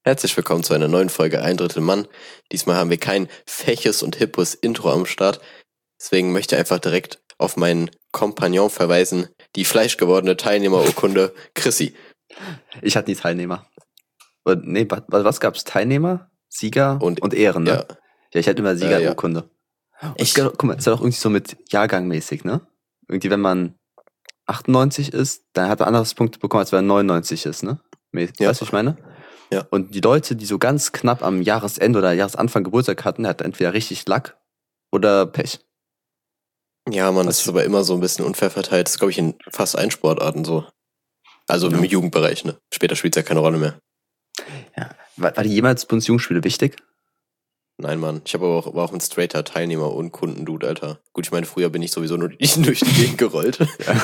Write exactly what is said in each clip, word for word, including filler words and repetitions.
Herzlich willkommen zu einer neuen Folge Ein Drittel Mann. Diesmal haben wir kein freches und hippes Intro am Start. Deswegen möchte ich einfach direkt auf meinen Kompagnon verweisen, die fleischgewordene Teilnehmerurkunde Chrissy. Ich hatte nie Teilnehmer. Oder, nee, was, was gab's? Teilnehmer, Sieger und, und Ehren, ne? Ja, ja ich hatte immer Siegerurkunde. Äh, ja. Ich guck mal, ist ja auch irgendwie so mit Jahrgangmäßig, ne? Irgendwie, wenn man achtundneunzig ist, dann hat man anderes Punkte bekommen, als wenn man neunundneunzig ist, ne? Weißt du, Ja. was ich meine? Ja. Und die Leute, die so ganz knapp am Jahresende oder Jahresanfang Geburtstag hatten, hatten entweder richtig Lack oder Pech. Ja, man, Was das ist aber immer so ein bisschen unfair verteilt. Das ist, glaube ich, in fast allen Sportarten so. Also Ja. im Jugendbereich, ne? Später spielt es ja keine Rolle mehr. Ja. War, war die jemals Bundesjugendspiele wichtig? Nein, Mann. Ich habe aber auch, war auch ein straighter Teilnehmer und Kundendude, Alter. Gut, ich meine, früher bin ich sowieso nur durch die Gegend gerollt. Ja.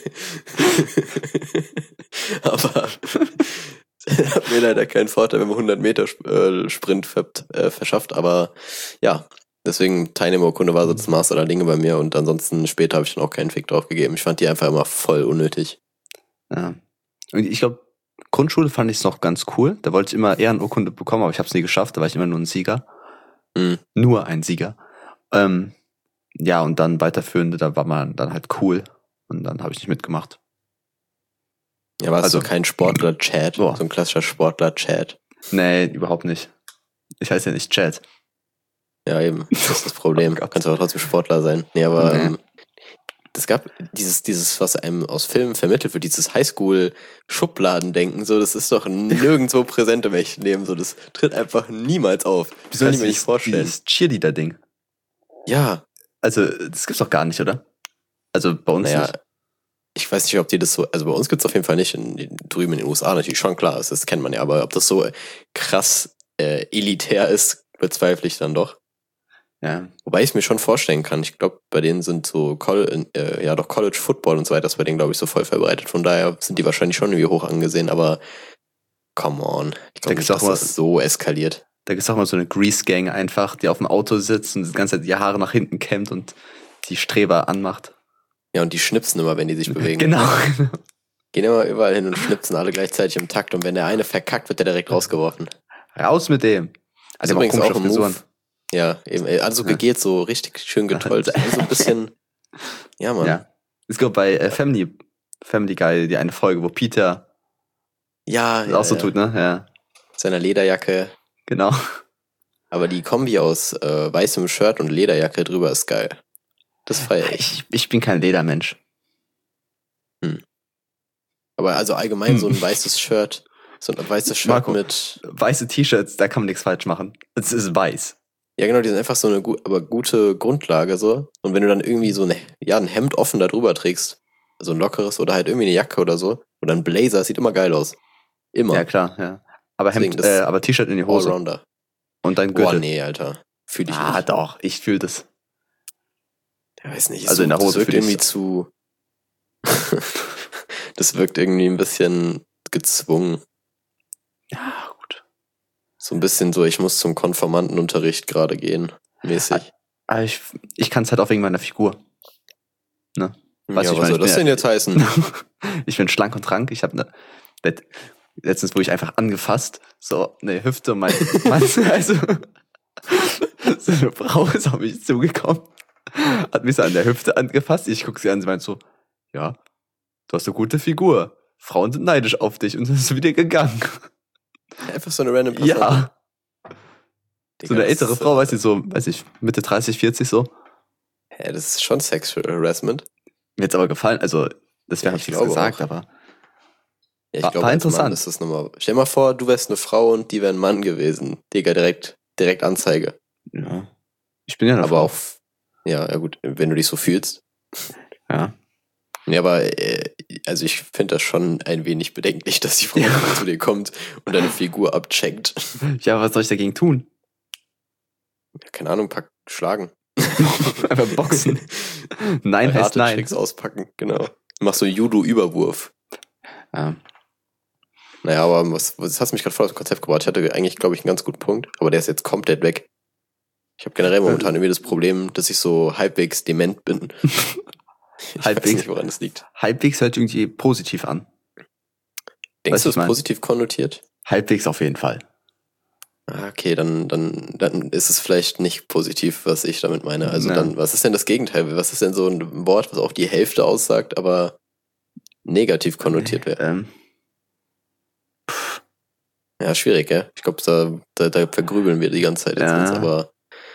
aber hat mir leider keinen Vorteil, wenn man hundert Meter äh, Sprint ver äh, verschafft. Aber ja, deswegen Teilnehmerurkunde war so das Maß aller Dinge bei mir. Und ansonsten später habe ich dann auch keinen Fick drauf gegeben. Ich fand die einfach immer voll unnötig. Ja. Und ich glaube, Grundschule fand ich es noch ganz cool. Da wollte ich immer Ehrenurkunde bekommen, aber ich habe es nie geschafft. Da war ich immer nur ein Sieger. Mhm. Nur ein Sieger. Ähm, ja, und dann weiterführende, da war man dann halt cool. Und dann habe ich nicht mitgemacht. Ja, war es Also- so kein Sportler-Chat? Boah. So ein klassischer Sportler-Chat? Nee, überhaupt nicht. Ich heiße ja nicht Chad. Ja, eben. Das ist das Problem. Oh Gott. Kannst aber trotzdem Sportler sein. Nee, aber Nee. ähm, es gab dieses, dieses, was einem aus Filmen vermittelt wird, dieses Highschool-Schubladendenken, so, das ist doch nirgendwo präsent im echten Leben, so, das tritt einfach niemals auf. Das kann ich mir nicht vorstellen. Dieses Cheerleader-Ding. Ja, Also, das gibt's doch gar nicht, oder? Also, bei uns naja, nicht. ich weiß nicht, ob die das so, also bei uns gibt's auf jeden Fall nicht, in, in, drüben in den U S A natürlich schon, klar, das, das kennt man ja, aber ob das so krass äh, elitär ist, bezweifle ich dann doch. Ja. Wobei ich es mir schon vorstellen kann. Ich glaube, bei denen sind so Col äh, ja doch College Football und so weiter ist bei denen, glaube ich, so voll verbreitet. Von daher sind die wahrscheinlich schon irgendwie hoch angesehen, aber come on. Ich glaube gibt's nicht, dass auch das was- so eskaliert. Da gibt's auch mal so eine Grease-Gang einfach, die auf dem Auto sitzt und die ganze Zeit die Haare nach hinten kämmt und die Streber anmacht. Ja, und die schnipsen immer, wenn die sich bewegen. Genau. Gehen immer überall hin und schnipsen alle gleichzeitig im Takt. Und wenn der eine verkackt, wird der direkt rausgeworfen. Raus mit dem. Das Also, ist übrigens auch ein Frisuren. Move. Ja, eben. Also Ja. gegelt, so richtig schön getollt. So ein bisschen. Ja, Mann. Ja, Ja. Es gibt bei äh, Family, Family Guy die eine Folge, wo Peter ja, das auch so ja. tut, ne? Ja. Seiner Lederjacke. Genau. Aber die Kombi aus äh, weißem Shirt und Lederjacke drüber ist geil. Das feier ich. Ich, ich bin kein Ledermensch. Aber also allgemein so ein Hm. weißes Shirt, so ein weißes Shirt Marco. mit, Weiße T-Shirts, da kann man nichts falsch machen. Es ist weiß. ja genau, die sind einfach so eine gut, aber gute Grundlage so. Und wenn du dann irgendwie so eine, ja, ein Hemd offen da drüber trägst, so ein lockeres oder halt irgendwie eine Jacke oder so, oder ein Blazer, das sieht immer geil aus. Immer. Ja, klar, ja. Aber Deswegen, Hemd, das äh, ist aber T-Shirt in die Hose. Allrounder. Und dann Boah, Gürtel. nee, Alter. Fühl ich Ah, nicht. doch, ich fühle das. Ich weiß nicht. Also so, in der Das Hose wirkt fühl ich's. irgendwie zu, das wirkt irgendwie ein bisschen gezwungen. Ja, gut. So ein bisschen so, ich muss zum Konformantenunterricht gerade gehen, mäßig. Aber ich, ich kann es halt auch wegen meiner Figur. Ne? Weißt Ja, du, ich was meine, soll ich das bin denn ja- jetzt heißen? Ich bin schlank und rank. Ich habe ne, let- letztens wurde ich einfach angefasst. So, ne Hüfte und mein, mein also so eine Frau ist auf mich zugekommen, hat mich so an der Hüfte angefasst. Ich gucke sie an, sie meint so, ja, du hast eine gute Figur. Frauen sind neidisch auf dich und ist wieder gegangen. Einfach so eine random Person. Ja, Digga, so eine das ältere ist, Frau, äh, weiß ich, so, weiß ich, Mitte dreißig, vierzig so. Hä, das ist schon Sexual Harassment. Mir hat's aber gefallen, also, deswegen Ja, hab ich ich nichts glaube gesagt, auch. aber Ja, ich War- glaube, war als Mann interessant. ist das nochmal. Stell dir mal vor, du wärst eine Frau und die wäre ein Mann gewesen. Digga, direkt, direkt Anzeige. ja. Ich bin ja eine Aber Frau. auch, ja, ja gut, wenn du dich so fühlst. Ja. Nee, aber, äh, also ich finde das schon ein wenig bedenklich, dass die Frau Ja. zu dir kommt und deine Figur abcheckt. Ja, was soll ich dagegen tun? Ja, keine Ahnung, pack, schlagen. Einfach boxen. Nein heißt Harte nein. Tricks auspacken, genau. Mach so Judo-Überwurf. Ja. Naja, aber was, was hast du mich gerade voll aus dem Konzept gebracht? Ich hatte eigentlich, glaube ich, einen ganz guten Punkt, aber der ist jetzt komplett weg. Ich habe generell momentan irgendwie das Problem, dass ich so halbwegs dement bin. Ich weiß Halbwegs. nicht, woran es liegt. Halbwegs hört irgendwie positiv an. Denkst Weißt du, du, es ich mein- positiv konnotiert? Halbwegs auf jeden Fall. Ah, okay, dann, dann, dann ist es vielleicht nicht positiv, was ich damit meine. Also Ja. dann, was ist denn das Gegenteil? Was ist denn so ein Wort, was auch die Hälfte aussagt, aber negativ konnotiert wäre? Ähm, Ja, schwierig, gell? Ich glaube, da, da, da vergrübeln wir die ganze Zeit jetzt Ja. uns, aber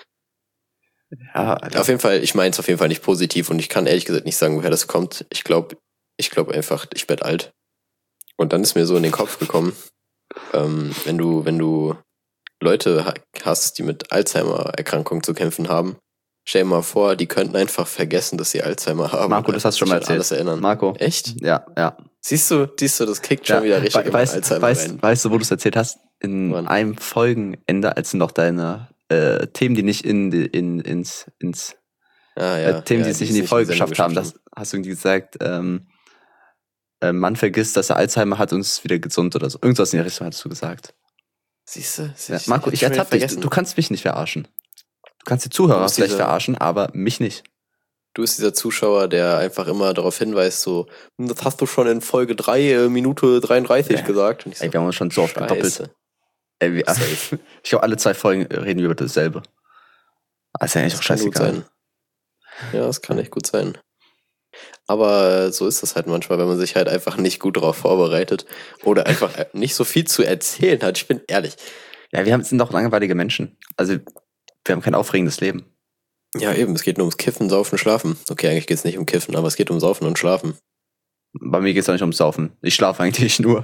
ja, also, auf jeden Fall, ich meine es auf jeden Fall nicht positiv und ich kann ehrlich gesagt nicht sagen, woher das kommt. Ich glaube, ich glaube einfach, ich werde alt. Und dann ist mir so in den Kopf gekommen, ähm, wenn du, wenn du Leute ha- hast, die mit Alzheimer-Erkrankungen zu kämpfen haben, stell dir mal vor, die könnten einfach vergessen, dass sie Alzheimer haben. Marco, und das hast du schon sich mal an alles erzählt. erinnern. Marco. Echt? Ja, ja. Siehst du, siehst du, das kickt schon ja. wieder richtig We in weißt, Alzheimer weißt, rein. weißt du, wo du es erzählt hast? In Wann? einem Folgenende, als du noch deine äh, Themen, die nicht in, die- in ins, ins Ah, ja, äh, Themen, ja, die es nicht in die es Folge Sendung geschafft haben, das hast du irgendwie gesagt, ähm, äh, man vergisst, dass er Alzheimer hat und ist wieder gesund oder so. Irgendwas in der Richtung hast du gesagt. Siehst du? Ja, Marco, ich ertappe dich. Du, du kannst mich nicht verarschen. Du kannst die Zuhörer bist vielleicht dieser- verarschen, aber mich nicht. Du bist dieser Zuschauer, der einfach immer darauf hinweist, so, "Hm, das hast du schon in Folge drei, äh, Minute dreiunddreißig Ja. gesagt. Und ich so, Ey, wir haben uns schon so oft gedoppelt. Scheiße. Ey, wir, Safe. ich glaube, alle zwei Folgen reden wir über dasselbe. Aber ist ja eigentlich Das auch kann gut scheißegal. sein. Ja, das kann echt gut sein. Aber äh, so ist das halt manchmal, wenn man sich halt einfach nicht gut darauf vorbereitet oder einfach äh, nicht so viel zu erzählen hat. Ich bin ehrlich. Ja, wir haben, sind doch langweilige Menschen. Also, wir haben kein aufregendes Leben. Ja, eben, es geht nur ums Kiffen, Saufen, Schlafen. Okay, eigentlich geht es nicht um Kiffen, aber es geht um Saufen und Schlafen. Bei mir geht es auch nicht ums Saufen. Ich schlafe eigentlich nur.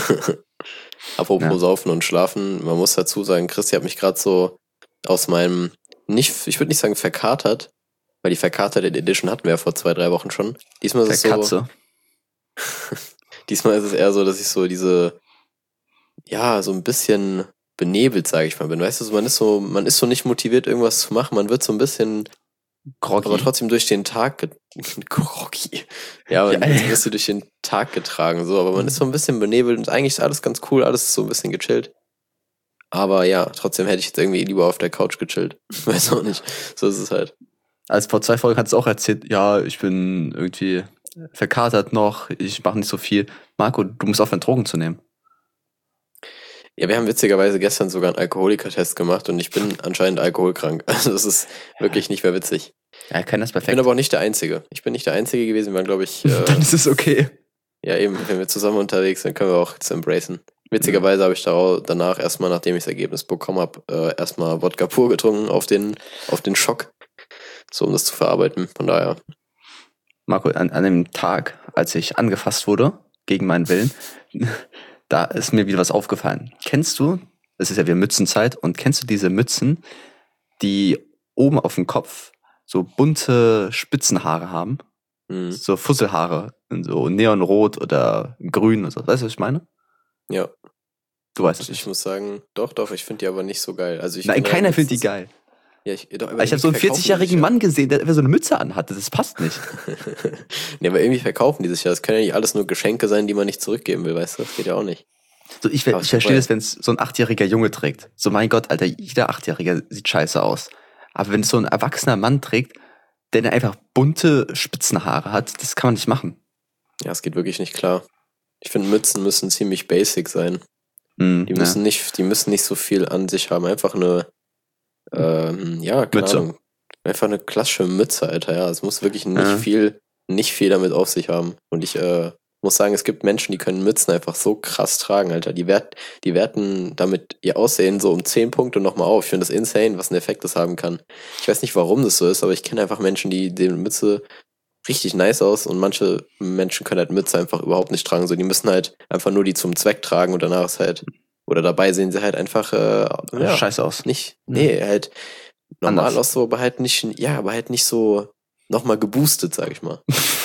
Apropos Ja. Saufen und Schlafen, man muss dazu sagen, Christi hat mich gerade so aus meinem, nicht, ich würde nicht sagen verkatert, weil die verkaterte Edition hatten wir ja vor zwei, drei Wochen schon. Diesmal ist Der es so, Katze. diesmal ist es eher so, dass ich so diese, ja, so ein bisschen benebelt, sage ich mal, bin. Weißt du, man ist so, man ist so nicht motiviert, irgendwas zu machen. Man wird so ein bisschen, Groggy. aber trotzdem durch den Tag ge- groggy. Ja, man Ja, wird ey. ein bisschen durch den Tag getragen, so, aber man ist so ein bisschen benebelt und eigentlich ist alles ganz cool, alles ist so ein bisschen gechillt. Aber ja, trotzdem hätte ich jetzt irgendwie lieber auf der Couch gechillt. Weiß auch nicht. So ist es halt. Also vor zwei Folgen hat es auch erzählt, ja, ich bin irgendwie verkatert noch, ich mache nicht so viel. Marco, du musst aufhören, Drogen zu nehmen. Ja, wir haben witzigerweise gestern sogar einen Alkoholikertest gemacht und ich bin anscheinend alkoholkrank. Also das ist wirklich nicht mehr witzig. Ja, keiner ist Ich bin perfekt. aber auch nicht der Einzige. Ich bin nicht der Einzige gewesen. Wir waren, glaube ich, Dann äh, ist es okay. ja eben, wenn wir zusammen unterwegs sind, können wir auch das embracen. Witzigerweise habe ich da danach erstmal, nachdem ich das Ergebnis bekommen habe, äh, erstmal Wodka pur getrunken auf den, auf den Schock. So, um das zu verarbeiten. Von daher. Marco, an, an dem Tag, als ich angefasst wurde, gegen meinen Willen, da ist mir wieder was aufgefallen. Kennst du, es ist ja wieder Mützenzeit, und kennst du diese Mützen, die oben auf dem Kopf so bunte Spitzenhaare haben? Hm. So Fusselhaare, in so neonrot oder grün oder so. Weißt du, was ich meine? Ja. Du weißt es Ich nicht. muss sagen, doch, doch, ich finde die aber nicht so geil. Also ich Nein, generell keiner findet die letztens- geil. Ja, ich doch, aber Ich habe irgendwie so einen verkaufen die sich vierzig-jährigen ja. Mann gesehen, der einfach so eine Mütze anhatte. Das passt nicht. Nee, aber irgendwie verkaufen die sich ja. Das können ja nicht alles nur Geschenke sein, die man nicht zurückgeben will, weißt du? Das geht ja auch nicht. So, ich Aber ich ist verstehe vorbei. das, wenn es so ein achtjähriger Junge trägt. So, mein Gott, Alter, jeder Achtjähriger sieht scheiße aus. Aber wenn es so ein erwachsener Mann trägt, der dann einfach bunte Spitzenhaare hat, das kann man nicht machen. Ja, es geht wirklich nicht klar. Ich finde, Mützen müssen ziemlich basic sein. Hm, Die ja. müssen nicht, die müssen nicht so viel an sich haben. Einfach eine, ähm, ja, keine Mütze. Ahnung. Einfach eine klassische Mütze, Alter. Ja, es muss wirklich nicht Ja. viel, nicht viel damit auf sich haben. Und ich äh, muss sagen, es gibt Menschen, die können Mützen einfach so krass tragen, Alter. Die, wert, die werten damit ihr Aussehen so um zehn Punkte nochmal auf. Ich finde das insane, was ein Effekt das haben kann. Ich weiß nicht, warum das so ist, aber ich kenne einfach Menschen, die die Mütze richtig nice aus und manche Menschen können halt Mütze einfach überhaupt nicht tragen. So, die müssen halt einfach nur die zum Zweck tragen und danach ist halt, oder dabei sehen sie halt einfach, äh, ja, Scheiße aus. nicht, nee, halt normal Anders. aus, so, aber halt nicht, ja, aber halt nicht so nochmal geboostet, sag ich mal.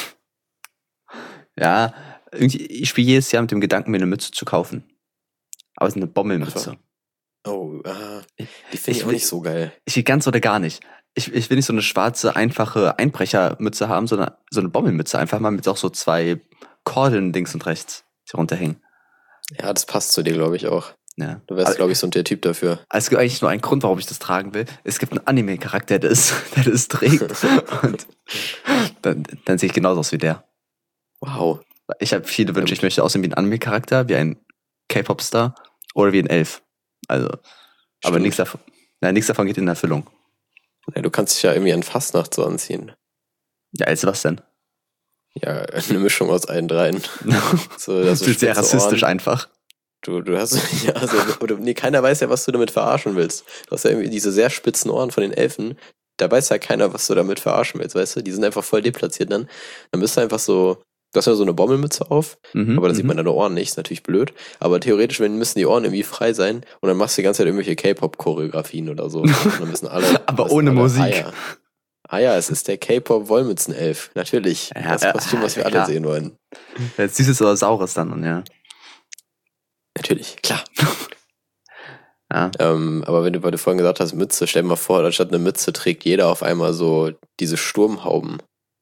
Ja, irgendwie, ich spiele jedes Jahr mit dem Gedanken, mir eine Mütze zu kaufen. Aber es ist eine Bommelmütze. Oh, ah, die Ich finde ich auch will- nicht so geil. Ich will ganz oder gar nicht. Ich, ich will nicht so eine schwarze, einfache Einbrechermütze haben, sondern so eine Bommelmütze. Einfach mal mit auch so zwei Kordeln links und rechts, die runterhängen. Ja, das passt zu dir, glaube ich, auch. Ja. Du wärst, Aber- glaube ich, so der Typ dafür. Es gibt eigentlich nur einen Grund, warum ich das tragen will. Es gibt einen Anime-Charakter, der das, der das trägt. Und dann, dann sehe ich genauso aus wie der. Wow. Ich habe viele Wünsche. Ich möchte aussehen wie ein Anime-Charakter, wie ein K-Pop-Star oder wie ein Elf. Also, Aber Stimmt. nichts davon, nein, nichts davon geht in Erfüllung. Ja, du kannst dich ja irgendwie an Fastnacht so anziehen. Ja, als was denn? Ja, eine Mischung aus allen dreien. So, Das so ist sehr spitze rassistisch Ohren. einfach. Du, du hast, ja, also, oder, nee, keiner weiß ja, was du damit verarschen willst. Du hast ja irgendwie diese sehr spitzen Ohren von den Elfen. Da weiß ja keiner, was du damit verarschen willst, weißt du? Die sind einfach voll deplatziert dann. Dann bist du einfach so, du hast ja so eine Bommelmütze auf, Mhm, aber da sieht mhm. man deine Ohren nicht, ist natürlich blöd. Aber theoretisch wenn, müssen die Ohren irgendwie frei sein und dann machst du die ganze Zeit irgendwelche K-Pop-Choreografien oder so. Und dann müssen alle. Aber müssen ohne alle, Musik. Ah ja. ah ja, es ist der K-Pop-Wollmützenelf. Natürlich. Ja, Das ja, Kostüm, was wir ja, alle klar. sehen wollen. Jetzt Süßes oder Saures dann, und ja. Natürlich, klar. Ja. Ähm, aber wenn du, weil du vorhin gesagt hast, Mütze, stell dir mal vor, anstatt eine Mütze trägt jeder auf einmal so diese Sturmhauben.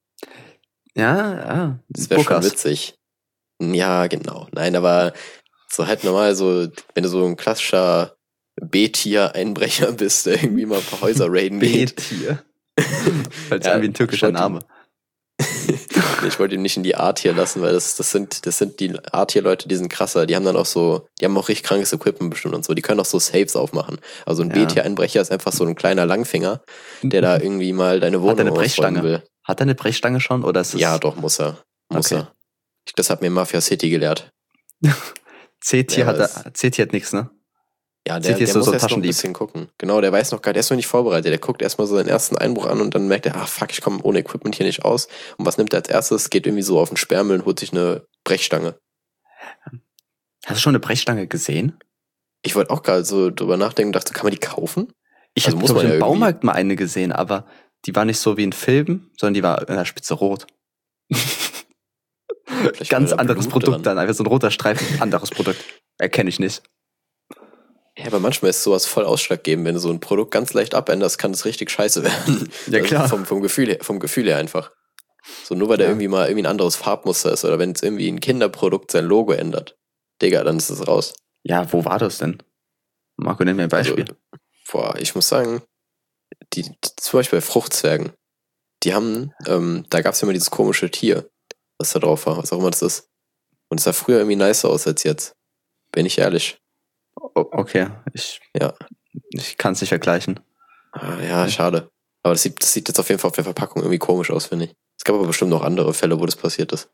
Ja, ja. Das wäre schon Burkas. witzig. Ja, genau. Nein, aber so halt normal, so, wenn du so ein klassischer B-Tier-Einbrecher bist, der irgendwie mal ein paar Häuser raiden geht. B-Tier. Weil es Ja, an wie ein türkischer ich wollte- Name. Ich wollte ihn nicht in die A-Tier lassen, weil das, das sind, das sind die A-Tier-Leute, die sind krasser. Die haben dann auch so, die haben auch richtig krankes Equipment bestimmt und so. Die können auch so Safes aufmachen. Also ein Ja. B-Tier-Einbrecher ist einfach so ein kleiner Langfinger, der da irgendwie mal deine Wohnung Hat er eine ausräumen Brechstange? will. Hat er eine Brechstange schon, oder ist es Ja, doch, muss er. Muss Okay. er. Ich- Das hat mir Mafia City gelehrt. C-Tier Ja, hat es- er, C-Tier hat nichts, ne? Ja, City der, ist der so- muss so ein erst noch ein Taschendieb. bisschen gucken. Genau, der weiß noch gar, der ist noch nicht vorbereitet. Der guckt erstmal so seinen ersten Einbruch an und dann merkt er, ah fuck, ich komme ohne Equipment hier nicht aus. Und was nimmt er als erstes? Geht irgendwie so auf den Sperrmüll und holt sich eine Brechstange. Hast du schon eine Brechstange gesehen? Ich wollte auch gerade so drüber nachdenken und dachte, kann man die kaufen? Ich Also habe muss man im ja irgendwie- Baumarkt mal eine gesehen, aber die war nicht so wie in Filmen, sondern die war in der Spitze rot. Vielleicht Ganz war da anderes Blut Produkt dran. dann, einfach so ein roter Streifen, anderes Produkt. Erkenne ich nicht. Ja, aber manchmal ist sowas voll ausschlaggebend. Wenn du so ein Produkt ganz leicht abänderst, kann es richtig scheiße werden. Ja, Also klar. Vom, vom, Gefühl her, vom Gefühl her einfach. So nur weil da Ja. irgendwie mal irgendwie ein anderes Farbmuster ist oder wenn es irgendwie ein Kinderprodukt sein Logo ändert. Digga, dann ist es raus. Ja, wo war das denn? Marco, nenn mir ein Beispiel. Also, boah, ich muss sagen, die, die, zum Beispiel bei Fruchtzwergen, die haben, ähm, da gab es ja immer dieses komische Tier, was da drauf war, was auch immer das ist. Und es sah früher irgendwie nicer aus als jetzt. Bin ich ehrlich. O- okay, ich, Ja. ich kann es nicht vergleichen. Ah, ja, schade. Aber das sieht, das sieht jetzt auf jeden Fall auf der Verpackung irgendwie komisch aus, finde ich. Es gab aber bestimmt noch andere Fälle, wo das passiert ist.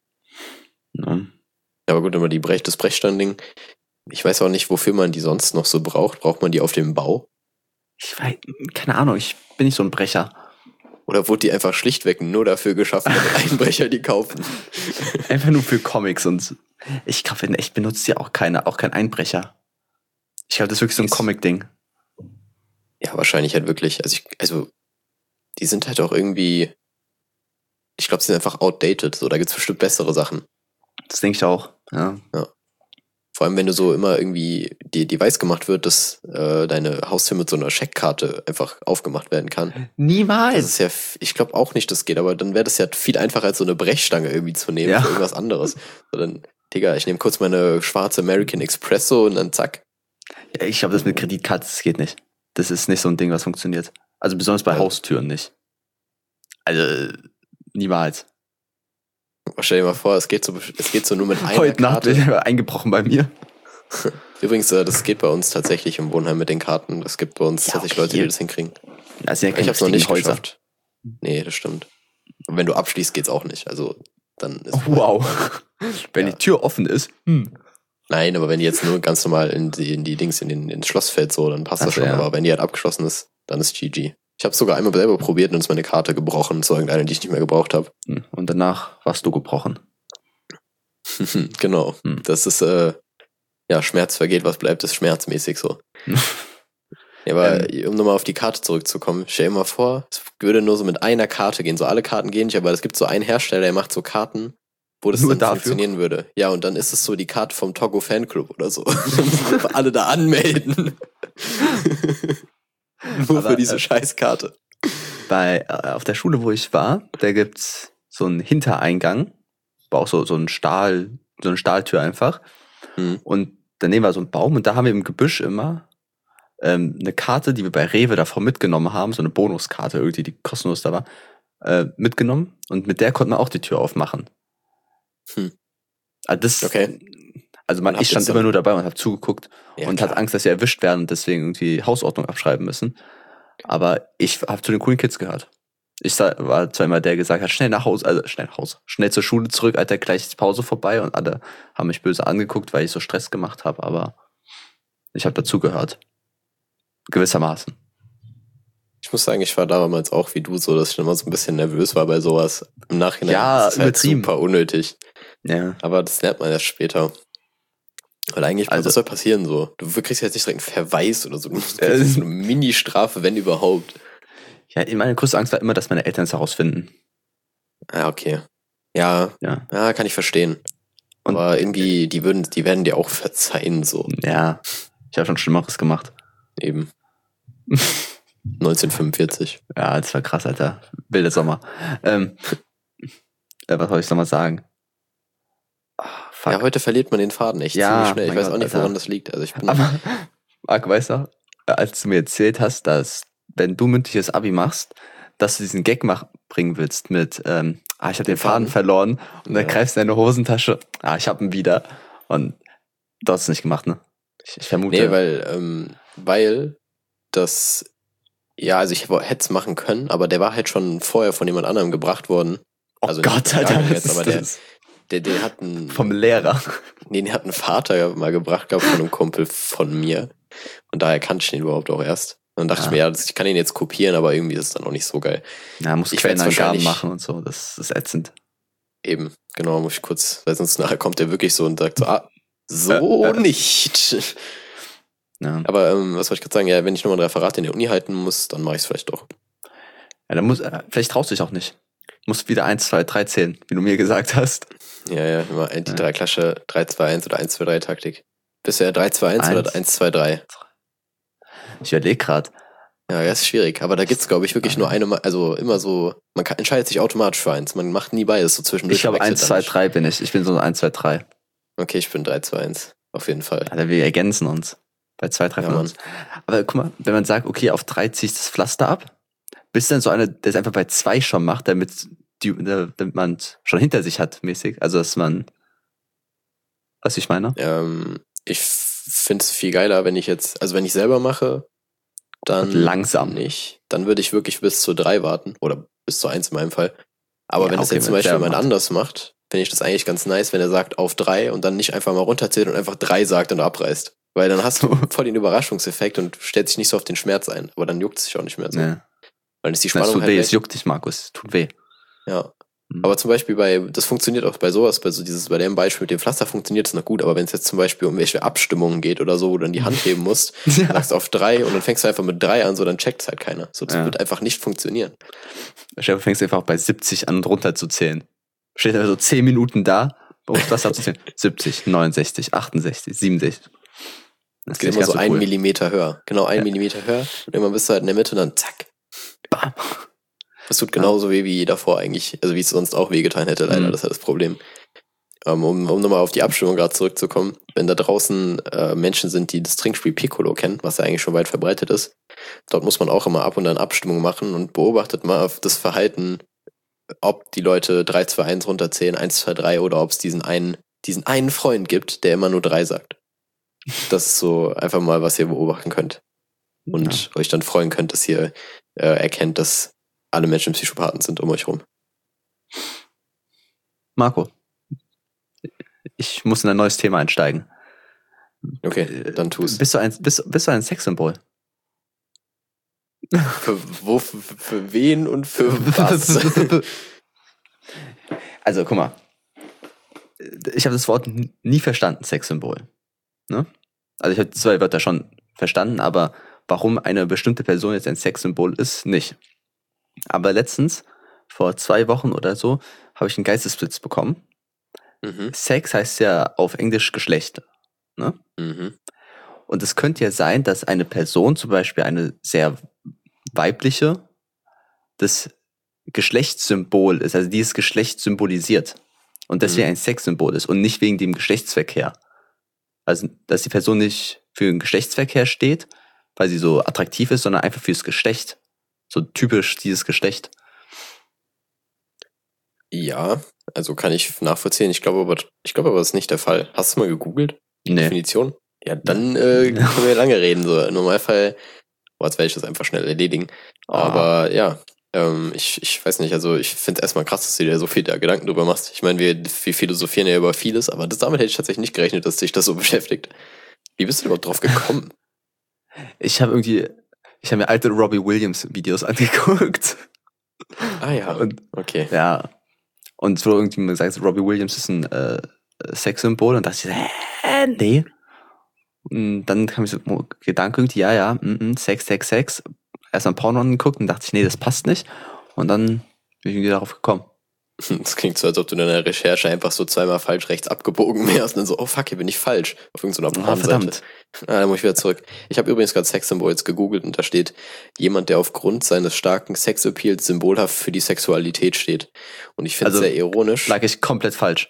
Ja. Ja, aber gut, immer die Brech, das Brechstandding. Ich weiß auch nicht, wofür man die sonst noch so braucht. Braucht man die auf dem Bau? Ich weiß, keine Ahnung, ich bin nicht so ein Brecher. Oder wurde die einfach schlichtweg nur dafür geschaffen, damit Einbrecher die kaufen? Einfach nur für Comics und ich glaube, in echt benutzt ja auch keiner, auch kein Einbrecher. Ich glaube, das ist wirklich so ein Ist- Comic-Ding. Ja, wahrscheinlich halt wirklich. Also, ich, also die sind halt auch irgendwie. Ich glaube, sie sind einfach outdated. So, da gibt's bestimmt bessere Sachen. Das denke ich auch. Ja. Vor allem, wenn du so immer irgendwie dir die weiß gemacht wird, dass äh, deine Haustür mit so einer Scheckkarte einfach aufgemacht werden kann. Das Niemals. ist ja, f- ich glaube auch nicht, das geht, aber dann wäre das ja viel einfacher, als so eine Brechstange irgendwie zu nehmen Ja. für irgendwas anderes. So, dann, Digga, ich nehme kurz meine schwarze American Expresso und dann zack. Ja, ich glaube, das mit Kreditkarte, das geht nicht. Das ist nicht so ein Ding, was funktioniert. Also besonders bei Ja. Haustüren nicht. Also äh, niemals. Stell dir mal vor, es geht so, es geht so nur mit einer Heute Nacht Karte. wird er eingebrochen bei mir. Übrigens, äh, das geht bei uns tatsächlich im Wohnheim mit den Karten. Es gibt bei uns Ja, tatsächlich okay. Leute, die das hinkriegen. Das sind ja Ich keine habe es noch nicht richtigen Häuser. geschafft. Nee, das stimmt. Und wenn du abschließt, geht's auch nicht. Also dann ist Oh, wow. Wenn Ja. die Tür offen ist. Hm. Nein, aber wenn die jetzt nur ganz normal in die, in die Dings, in den, ins Schloss fällt, so, dann passt Ach das so, schon. ja. Aber wenn die halt abgeschlossen ist, dann ist G G. Ich habe sogar einmal selber probiert und ist meine Karte gebrochen zu irgendeiner, die ich nicht mehr gebraucht habe. Hm. Und danach warst du gebrochen. Genau. Hm. Das ist, äh, ja, Schmerz vergeht, was bleibt, ist schmerzmäßig so. Ja, aber um nochmal auf die Karte zurückzukommen, stell dir mal vor, es würde nur so mit einer Karte gehen. So alle Karten gehen nicht, aber es gibt so einen Hersteller, der macht so Karten, wo das Nur dann dafür? funktionieren würde. Ja, und dann ist es so die Karte vom Togo Fanclub oder so. Dann müssen einfach alle da anmelden. Nur Aber, für diese äh, Scheißkarte. Bei, äh, auf der Schule, wo ich war, da gibt's so einen Hintereingang. War auch so, so ein Stahl, so eine Stahltür einfach. Hm. Und daneben war so ein Baum und da haben wir im Gebüsch immer ähm, eine Karte, die wir bei Rewe davor mitgenommen haben, so eine Bonuskarte irgendwie, die kostenlos da war, äh, mitgenommen und mit der konnte man auch die Tür aufmachen. Hm. Also das, Okay. Also man, Und habt ich stand ihr immer nur dabei und habe zugeguckt Ja, und klar. hatte Angst, dass sie erwischt werden und deswegen irgendwie Hausordnung abschreiben müssen. Aber ich habe zu den coolen Kids gehört. Ich sa- war zwar immer der, der gesagt hat, schnell nach Hause, also schnell nach Hause, schnell zur Schule zurück, Alter, gleich ist die Pause vorbei und alle haben mich böse angeguckt, weil ich so Stress gemacht habe, aber ich habe dazugehört. Gewissermaßen. Ich muss sagen, ich war damals auch wie du so, dass ich immer so ein bisschen nervös war bei sowas. Im Nachhinein Ja, ist es halt übertrieben. super unnötig. Ja. Aber das lernt man erst später. Weil eigentlich, Also- was soll passieren so? Du kriegst jetzt nicht direkt einen Verweis oder so. Du kriegst Äh, so eine Mini-Strafe, wenn überhaupt. Ja, meine größte Angst war immer, dass meine Eltern es herausfinden. Ah, okay. Ja, Ja. ja, kann ich verstehen. Und- Aber irgendwie, die würden, die werden dir auch verzeihen, so. Ja, ich habe schon Schlimmeres gemacht. Eben. neunzehnhundertfünfundvierzig. Ja, das war krass, Alter. Wilder Sommer. Ähm, äh, was soll ich noch mal sagen? Ah, fuck. Ja, heute verliert man den Faden echt Ja, ziemlich schnell. Ich mein weiß Gott, auch nicht, woran Alter. das liegt. Also ich bin. Aber, Marc, weißt du, als du mir erzählt hast, dass, wenn du mündliches Abi machst, dass du diesen Gag mach, bringen willst mit, ähm, ah, ich habe den Faden Faden? verloren und dann Ja. greifst du in deine Hosentasche, ah, ich habe ihn wieder. Und du hast es nicht gemacht, ne? Ich, ich vermute. Nee, weil, ähm, weil das, ja, also ich hätte es machen können, aber der war halt schon vorher von jemand anderem gebracht worden. oh also Gott, nicht Alter, jetzt, das aber ist der, das der, den hat ein, vom Lehrer. nee, den hat ein Vater mal gebracht gehabt von einem Kumpel von mir. Und daher kannte ich den überhaupt auch erst. Und dann dachte Ja. ich mir, ja, das, ich kann ihn jetzt kopieren, aber irgendwie ist es dann auch nicht so geil. Ja, muss Ich werd's Quellenangaben wahrscheinlich- machen und so, das ist ätzend. Eben, genau, muss ich kurz, weil sonst nachher kommt der wirklich so und sagt so, ah, so Äh, äh. nicht. Ja, Aber ähm, was wollte ich gerade sagen? Ja, wenn ich nochmal ein Referat in der Uni halten muss, dann mache ich es vielleicht doch. ja dann muss, äh, vielleicht traust du dich auch nicht. Musst wieder eins, zwei, drei zählen, wie du mir gesagt hast. Ja, ja, immer die Ja. drei Klasche drei zwei eins oder eins zwei drei Taktik. Bisher drei zwei eins oder Eins. eins zwei drei. Ich überlege gerade. Ja, das ist schwierig. Aber da gibt's, glaube ich, wirklich nur eine, Ma- also immer so, man kann, entscheidet sich automatisch für eins. Man macht nie beides so zwischendurch. Ich glaube wechselt eins, dann zwei, nicht. drei bin ich. Ich bin so ein eins, zwei, drei. Okay, ich bin drei zwei eins. Auf jeden Fall. Alter, wir ergänzen uns. Bei zwei, drei Ja, von Mann. uns. Aber guck mal, wenn man sagt, okay, auf drei ziehe ich das Pflaster ab, bist dann so einer, der es einfach bei zwei schon macht, damit, die, damit man schon hinter sich hat, mäßig. Also, dass man, was ich meine? Ähm, ich finde es viel geiler, wenn ich jetzt, also wenn ich selber mache, dann Und langsam. nicht. Dann würde ich wirklich bis zu drei warten. Oder bis zu eins in meinem Fall. Aber Ja, wenn das okay, jetzt zum wenn Beispiel der jemand macht. anders macht, finde ich das eigentlich ganz nice, wenn er sagt auf drei und dann nicht einfach mal runterzählt und einfach drei sagt und abreißt. Weil dann hast du voll den Überraschungseffekt und stellt sich nicht so auf den Schmerz ein. Aber dann juckt es sich auch nicht mehr so. Nee. Weil ist die Es Spannung tut halt weh, weg. es juckt dich, Markus. Es tut weh. Ja. Mhm. Aber zum Beispiel bei, das funktioniert auch bei sowas, bei so dieses, bei dem Beispiel mit dem Pflaster funktioniert es noch gut, aber wenn es jetzt zum Beispiel um welche Abstimmungen geht oder so, wo du dann die Hand heben musst, Ja. dann sagst du auf drei und dann fängst du einfach mit drei an, so dann checkt es halt keiner. So, das Ja. wird einfach nicht funktionieren. Stell dir vor, fängst einfach bei siebzig an, runter zu zählen. Steht einfach so zehn Minuten da, um das Pflaster zu zählen. siebzig, neunundsechzig, achtundsechzig, siebenundsechzig. Das Es geht immer so ein Millimeter höher. Genau, ein Ja. Millimeter höher. Und irgendwann bist du halt in der Mitte und dann zack. Bam. Das tut genauso weh wie davor eigentlich. Also wie es sonst auch wehgetan hätte, leider. Mhm. Das ist halt das Problem. Ähm, um um nochmal auf die Abstimmung gerade zurückzukommen. Wenn da draußen äh, Menschen sind, die das Trinkspiel Piccolo kennen, was ja eigentlich schon weit verbreitet ist, dort muss man auch immer ab und an Abstimmung machen und beobachtet mal auf das Verhalten, ob die Leute drei zwei eins runterzählen, eins zwei drei oder ob es diesen einen, diesen einen Freund gibt, der immer nur drei sagt. Das ist so einfach mal, was ihr beobachten könnt. Und euch dann freuen könnt, dass ihr äh, erkennt, dass alle Menschen Psychopathen sind um euch rum. Marco, ich muss in ein neues Thema einsteigen. Okay, dann tu's. Bist du ein, bist, bist du ein Sexsymbol? Für, wo, für, für wen und für was? Also, guck mal. Ich habe das Wort n- nie verstanden, Sexsymbol. Ne? Also ich habe zwei Wörter schon verstanden, aber warum eine bestimmte Person jetzt ein Sexsymbol ist, nicht. Aber letztens, vor zwei Wochen oder so, habe ich einen Geistesblitz bekommen. Mhm, Sex heißt ja auf Englisch Geschlecht. Ne? mhm, Und es könnte ja sein, dass eine Person, zum Beispiel eine sehr weibliche, das Geschlechtssymbol ist, also dieses Geschlecht symbolisiert. Und deswegen Mhm. ein Sexsymbol ist und nicht wegen dem Geschlechtsverkehr. Also, dass die Person nicht für den Geschlechtsverkehr steht, weil sie so attraktiv ist, sondern einfach fürs Geschlecht. So typisch dieses Geschlecht. Ja, also kann ich nachvollziehen. Ich glaube aber, ich glaube aber, das ist nicht der Fall. Hast du mal gegoogelt? Die Nee. Definition? Ja, dann äh, Ja. können wir lange reden. So im Normalfall, boah, jetzt werde ich das einfach schnell erledigen. Oh. Aber ja, ähm, ich, ich weiß nicht, also ich finde es erstmal krass, dass du dir so viel da Gedanken drüber machst. Ich meine, wir, wir philosophieren ja über vieles, aber das, damit hätte ich tatsächlich nicht gerechnet, dass dich das so beschäftigt. Wie bist du überhaupt drauf gekommen? Ich habe irgendwie, ich habe mir alte Robbie Williams Videos angeguckt. Ah ja, Und okay. ja, und es wurde irgendwie gesagt, Robbie Williams ist ein äh, Sexsymbol und dachte ich, so, hä, nee. Und dann kam ich so Gedanke irgendwie, ja, ja, mm, mm, Sex, Sex, Sex. Erst mal Porno angeguckt und dachte ich, nee, das passt nicht. Und dann bin ich irgendwie darauf gekommen. Das klingt so, als ob du in deiner Recherche einfach so zweimal falsch rechts abgebogen wärst und dann so, oh fuck, hier bin ich falsch. Auf irgendeiner Ah, Pornseite. verdammt. Ah, dann muss ich wieder zurück. Ich habe übrigens gerade Sexsymbols gegoogelt und da steht, jemand, der aufgrund seines starken Sexappeals symbolhaft für die Sexualität steht. Und ich finde es Also, sehr ironisch. Lag ich komplett falsch.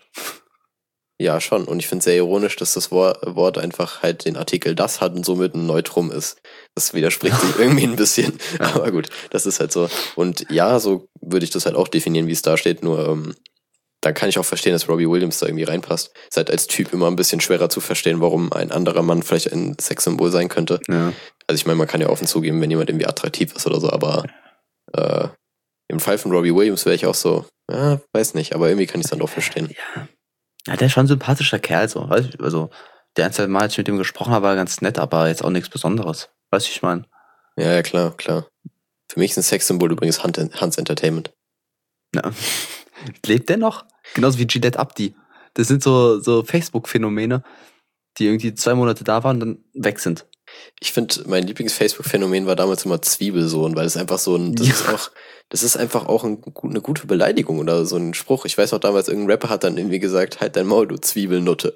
Ja, schon. Und ich finde es sehr ironisch, dass das Wort, Wort einfach halt den Artikel das hat und somit ein Neutrum ist. Das widerspricht sich irgendwie ein bisschen. Aber gut, das ist halt so. Und ja, so würde ich das halt auch definieren, wie es da steht. Nur ähm, dann kann ich auch verstehen, dass Robbie Williams da irgendwie reinpasst. Ist halt als Typ immer ein bisschen schwerer zu verstehen, warum ein anderer Mann vielleicht ein Sexsymbol sein könnte. Ja. Also ich meine, man kann ja offen zugeben, wenn jemand irgendwie attraktiv ist oder so, aber äh, im Fall von Robbie Williams wäre ich auch so, ja, weiß nicht, aber irgendwie kann ich es dann doch verstehen. Ja. Ja, der ist schon ein sympathischer Kerl, so, weißt du, also, der ein, zwei Mal, als ich mit dem gesprochen habe, war ganz nett, aber jetzt auch nichts Besonderes. Weißt du, ich meine? Ja, ja, klar, klar. Für mich ist ein Sexsymbol übrigens Hans, Hans Entertainment. Ja. Lebt der noch? Genauso wie Gillette Abdi. Das sind so, so Facebook-Phänomene, die irgendwie zwei Monate da waren und dann weg sind. Ich finde, mein Lieblings-Facebook-Phänomen war damals immer Zwiebelsohn, weil es einfach so ein, das Ja. ist auch, das ist einfach auch ein, eine gute Beleidigung oder so ein Spruch. Ich weiß noch damals, irgendein Rapper hat dann irgendwie gesagt, halt dein Maul, du Zwiebelnutte.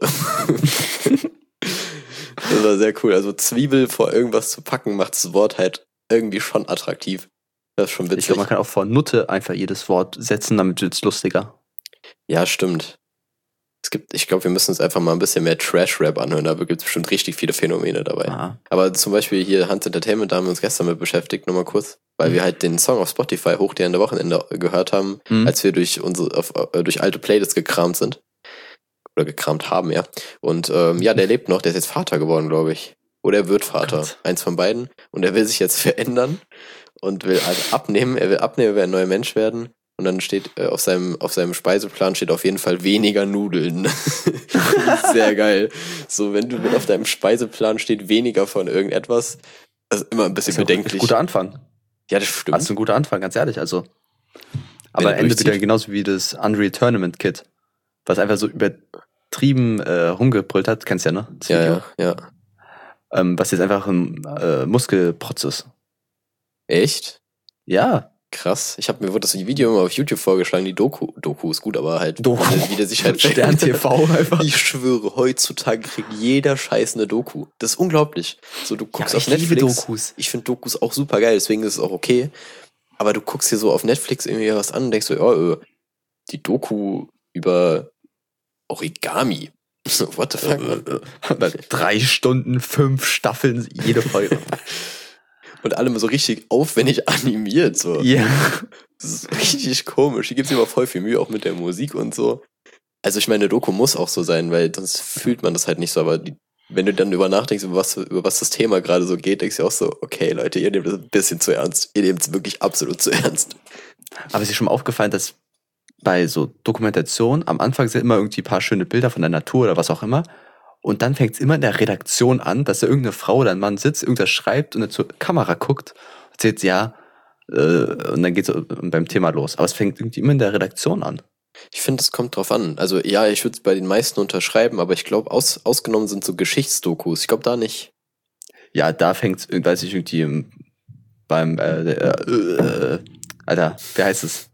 Das war sehr cool. Also Zwiebel vor irgendwas zu packen, macht das Wort halt irgendwie schon attraktiv. Das ist schon witzig. Ich glaube, man kann auch vor Nutte einfach jedes Wort setzen, damit wird es lustiger. Ja, stimmt. Es gibt, ich glaube, wir müssen uns einfach mal ein bisschen mehr Trash-Rap anhören, da gibt es bestimmt richtig viele Phänomene dabei. Ah. Aber zum Beispiel hier Hans Entertainment, da haben wir uns gestern mit beschäftigt, nur mal kurz, weil wir halt den Song auf Spotify hoch der Wochenende gehört haben, Mhm. als wir durch unsere auf, äh, durch alte Playlists gekramt sind. Oder gekramt haben, ja. Und ähm, ja, der lebt noch, der ist jetzt Vater geworden, glaube ich. Oder er wird Vater. Gott. Eins von beiden. Und er will sich jetzt verändern und will also abnehmen. Er will abnehmen, er will ein neuer Mensch werden. Und dann steht äh, auf seinem auf seinem Speiseplan steht auf jeden Fall weniger Nudeln. Sehr geil. So, wenn du auf deinem Speiseplan steht weniger von irgendetwas, das ist immer ein bisschen Das ist ein bedenklich. guter Anfang. Ja, das stimmt. Das ist ein guter Anfang, ganz ehrlich. Also. Aber er endet durchzieht. wieder genauso wie das Unreal Tournament Kit, was einfach so übertrieben äh, rumgebrüllt hat. Kennst du ja, ne? Das ja, Video. ja, ja. Ähm, was jetzt einfach ein äh, Muskelprotz ist. Echt? Ja. Krass. Ich habe mir wurde das Video immer auf YouTube vorgeschlagen, die Doku. Doku ist gut, aber halt, Doku. wie der sich halt Stern T V einfach. Ich schwöre, heutzutage kriegt jeder Scheiß eine Doku. Das ist unglaublich. So, du guckst Ja, auf ich liebe Netflix. Dokus. Ich finde Dokus auch super geil, deswegen ist es auch okay. Aber du guckst dir so auf Netflix irgendwie was an und denkst so, ja, äh, die Doku über Origami. So, what the fuck, man? Drei Stunden, fünf Staffeln, jede Folge. Und alle mal so richtig aufwendig animiert, so. Ja. Das ist richtig komisch. Hier gibt's immer voll viel Mühe, auch mit der Musik und so. Also ich meine, Doku muss auch so sein, weil sonst fühlt man das halt nicht so, aber die, wenn du dann über nachdenkst, über was, über was das Thema gerade so geht, denkst du auch so, okay, Leute, ihr nehmt das ein bisschen zu ernst. Ihr nehmt es wirklich absolut zu ernst. Aber es ist schon mal aufgefallen, dass bei so Dokumentation am Anfang sind immer irgendwie ein paar schöne Bilder von der Natur oder was auch immer. Und dann fängt es immer in der Redaktion an, dass da irgendeine Frau oder ein Mann sitzt, irgendwas schreibt und dann zur Kamera guckt und erzählt, ja, äh, und dann geht es beim Thema los. Aber es fängt irgendwie immer in der Redaktion an. Ich finde, es kommt drauf an. Also ja, ich würde es bei den meisten unterschreiben, aber ich glaube, aus, ausgenommen sind so Geschichtsdokus. Ich glaube da nicht. Ja, da fängt es, weiß ich, irgendwie im, beim, äh, äh, äh, Alter, wie heißt es?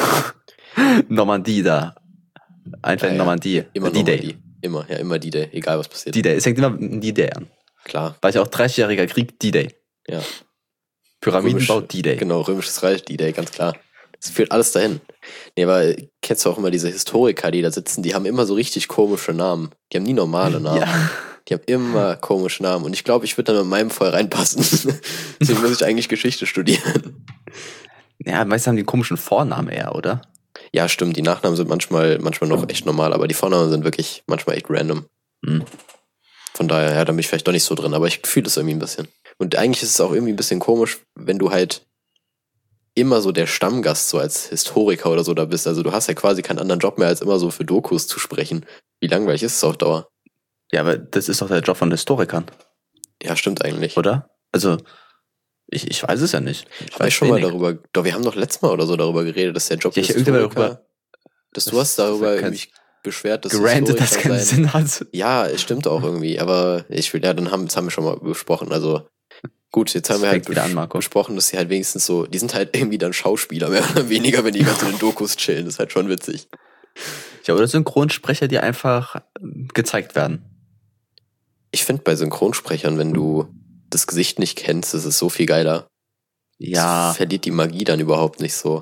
Normandie da. Einfach Ja, in ja. Normandie. Immer D-Day. Normandie. Immer, ja, immer D-Day, egal was passiert. D-Day. Es fängt immer mit D-Day an. Klar, War ich auch dreißigjähriger Krieg, D-Day. ja. Pyramidenbau, Römisch- D-Day. Genau, Römisches Reich, D-Day, ganz klar. Das führt alles dahin. Nee, aber kennst du auch immer diese Historiker, die da sitzen, die haben immer so richtig komische Namen. Die haben nie normale Namen. Ja. Die haben immer komische Namen. Und ich glaube, ich würde dann mit meinem voll reinpassen. Deswegen muss ich eigentlich Geschichte studieren. Ja, meistens haben die einen komischen Vornamen eher, oder? Ja, stimmt, die Nachnamen sind manchmal, manchmal noch echt normal, aber die Vornamen sind wirklich manchmal echt random. Hm. Von daher, ja, da bin ich vielleicht doch nicht so drin, aber ich fühle das irgendwie ein bisschen. Und eigentlich ist es auch irgendwie ein bisschen komisch, wenn du halt immer so der Stammgast so als Historiker oder so da bist. Also du hast ja quasi keinen anderen Job mehr, als immer so für Dokus zu sprechen. Wie langweilig ist es auf Dauer? Ja, aber das ist doch der Job von Historikern, Ja, stimmt eigentlich. oder? Also, ich, ich weiß es ja nicht. Ich Haben wir weiß schon mal wenig. darüber, doch wir haben doch letztes Mal oder so darüber geredet, dass der Job Ja, ich des hab irgendwann Historiker, darüber- dass du das- hast darüber das kann- mich beschwert, dass Gerantet, das Historiker keinen sein. Sinn hat. Ja, es stimmt auch irgendwie, aber ich will, ja, dann haben, das haben wir schon mal besprochen, also gut, jetzt haben Das wir halt fängt wieder an, bes- Marco. besprochen, dass sie halt wenigstens so, die sind halt irgendwie dann Schauspieler, mehr oder weniger, wenn die ganz in den Dokus chillen, das ist halt schon witzig. Ja, oder Synchronsprecher, die einfach ähm, gezeigt werden. Ich finde bei Synchronsprechern, wenn du das Gesicht nicht kennst, das ist so viel geiler. Ja, Es verliert die Magie dann überhaupt nicht so.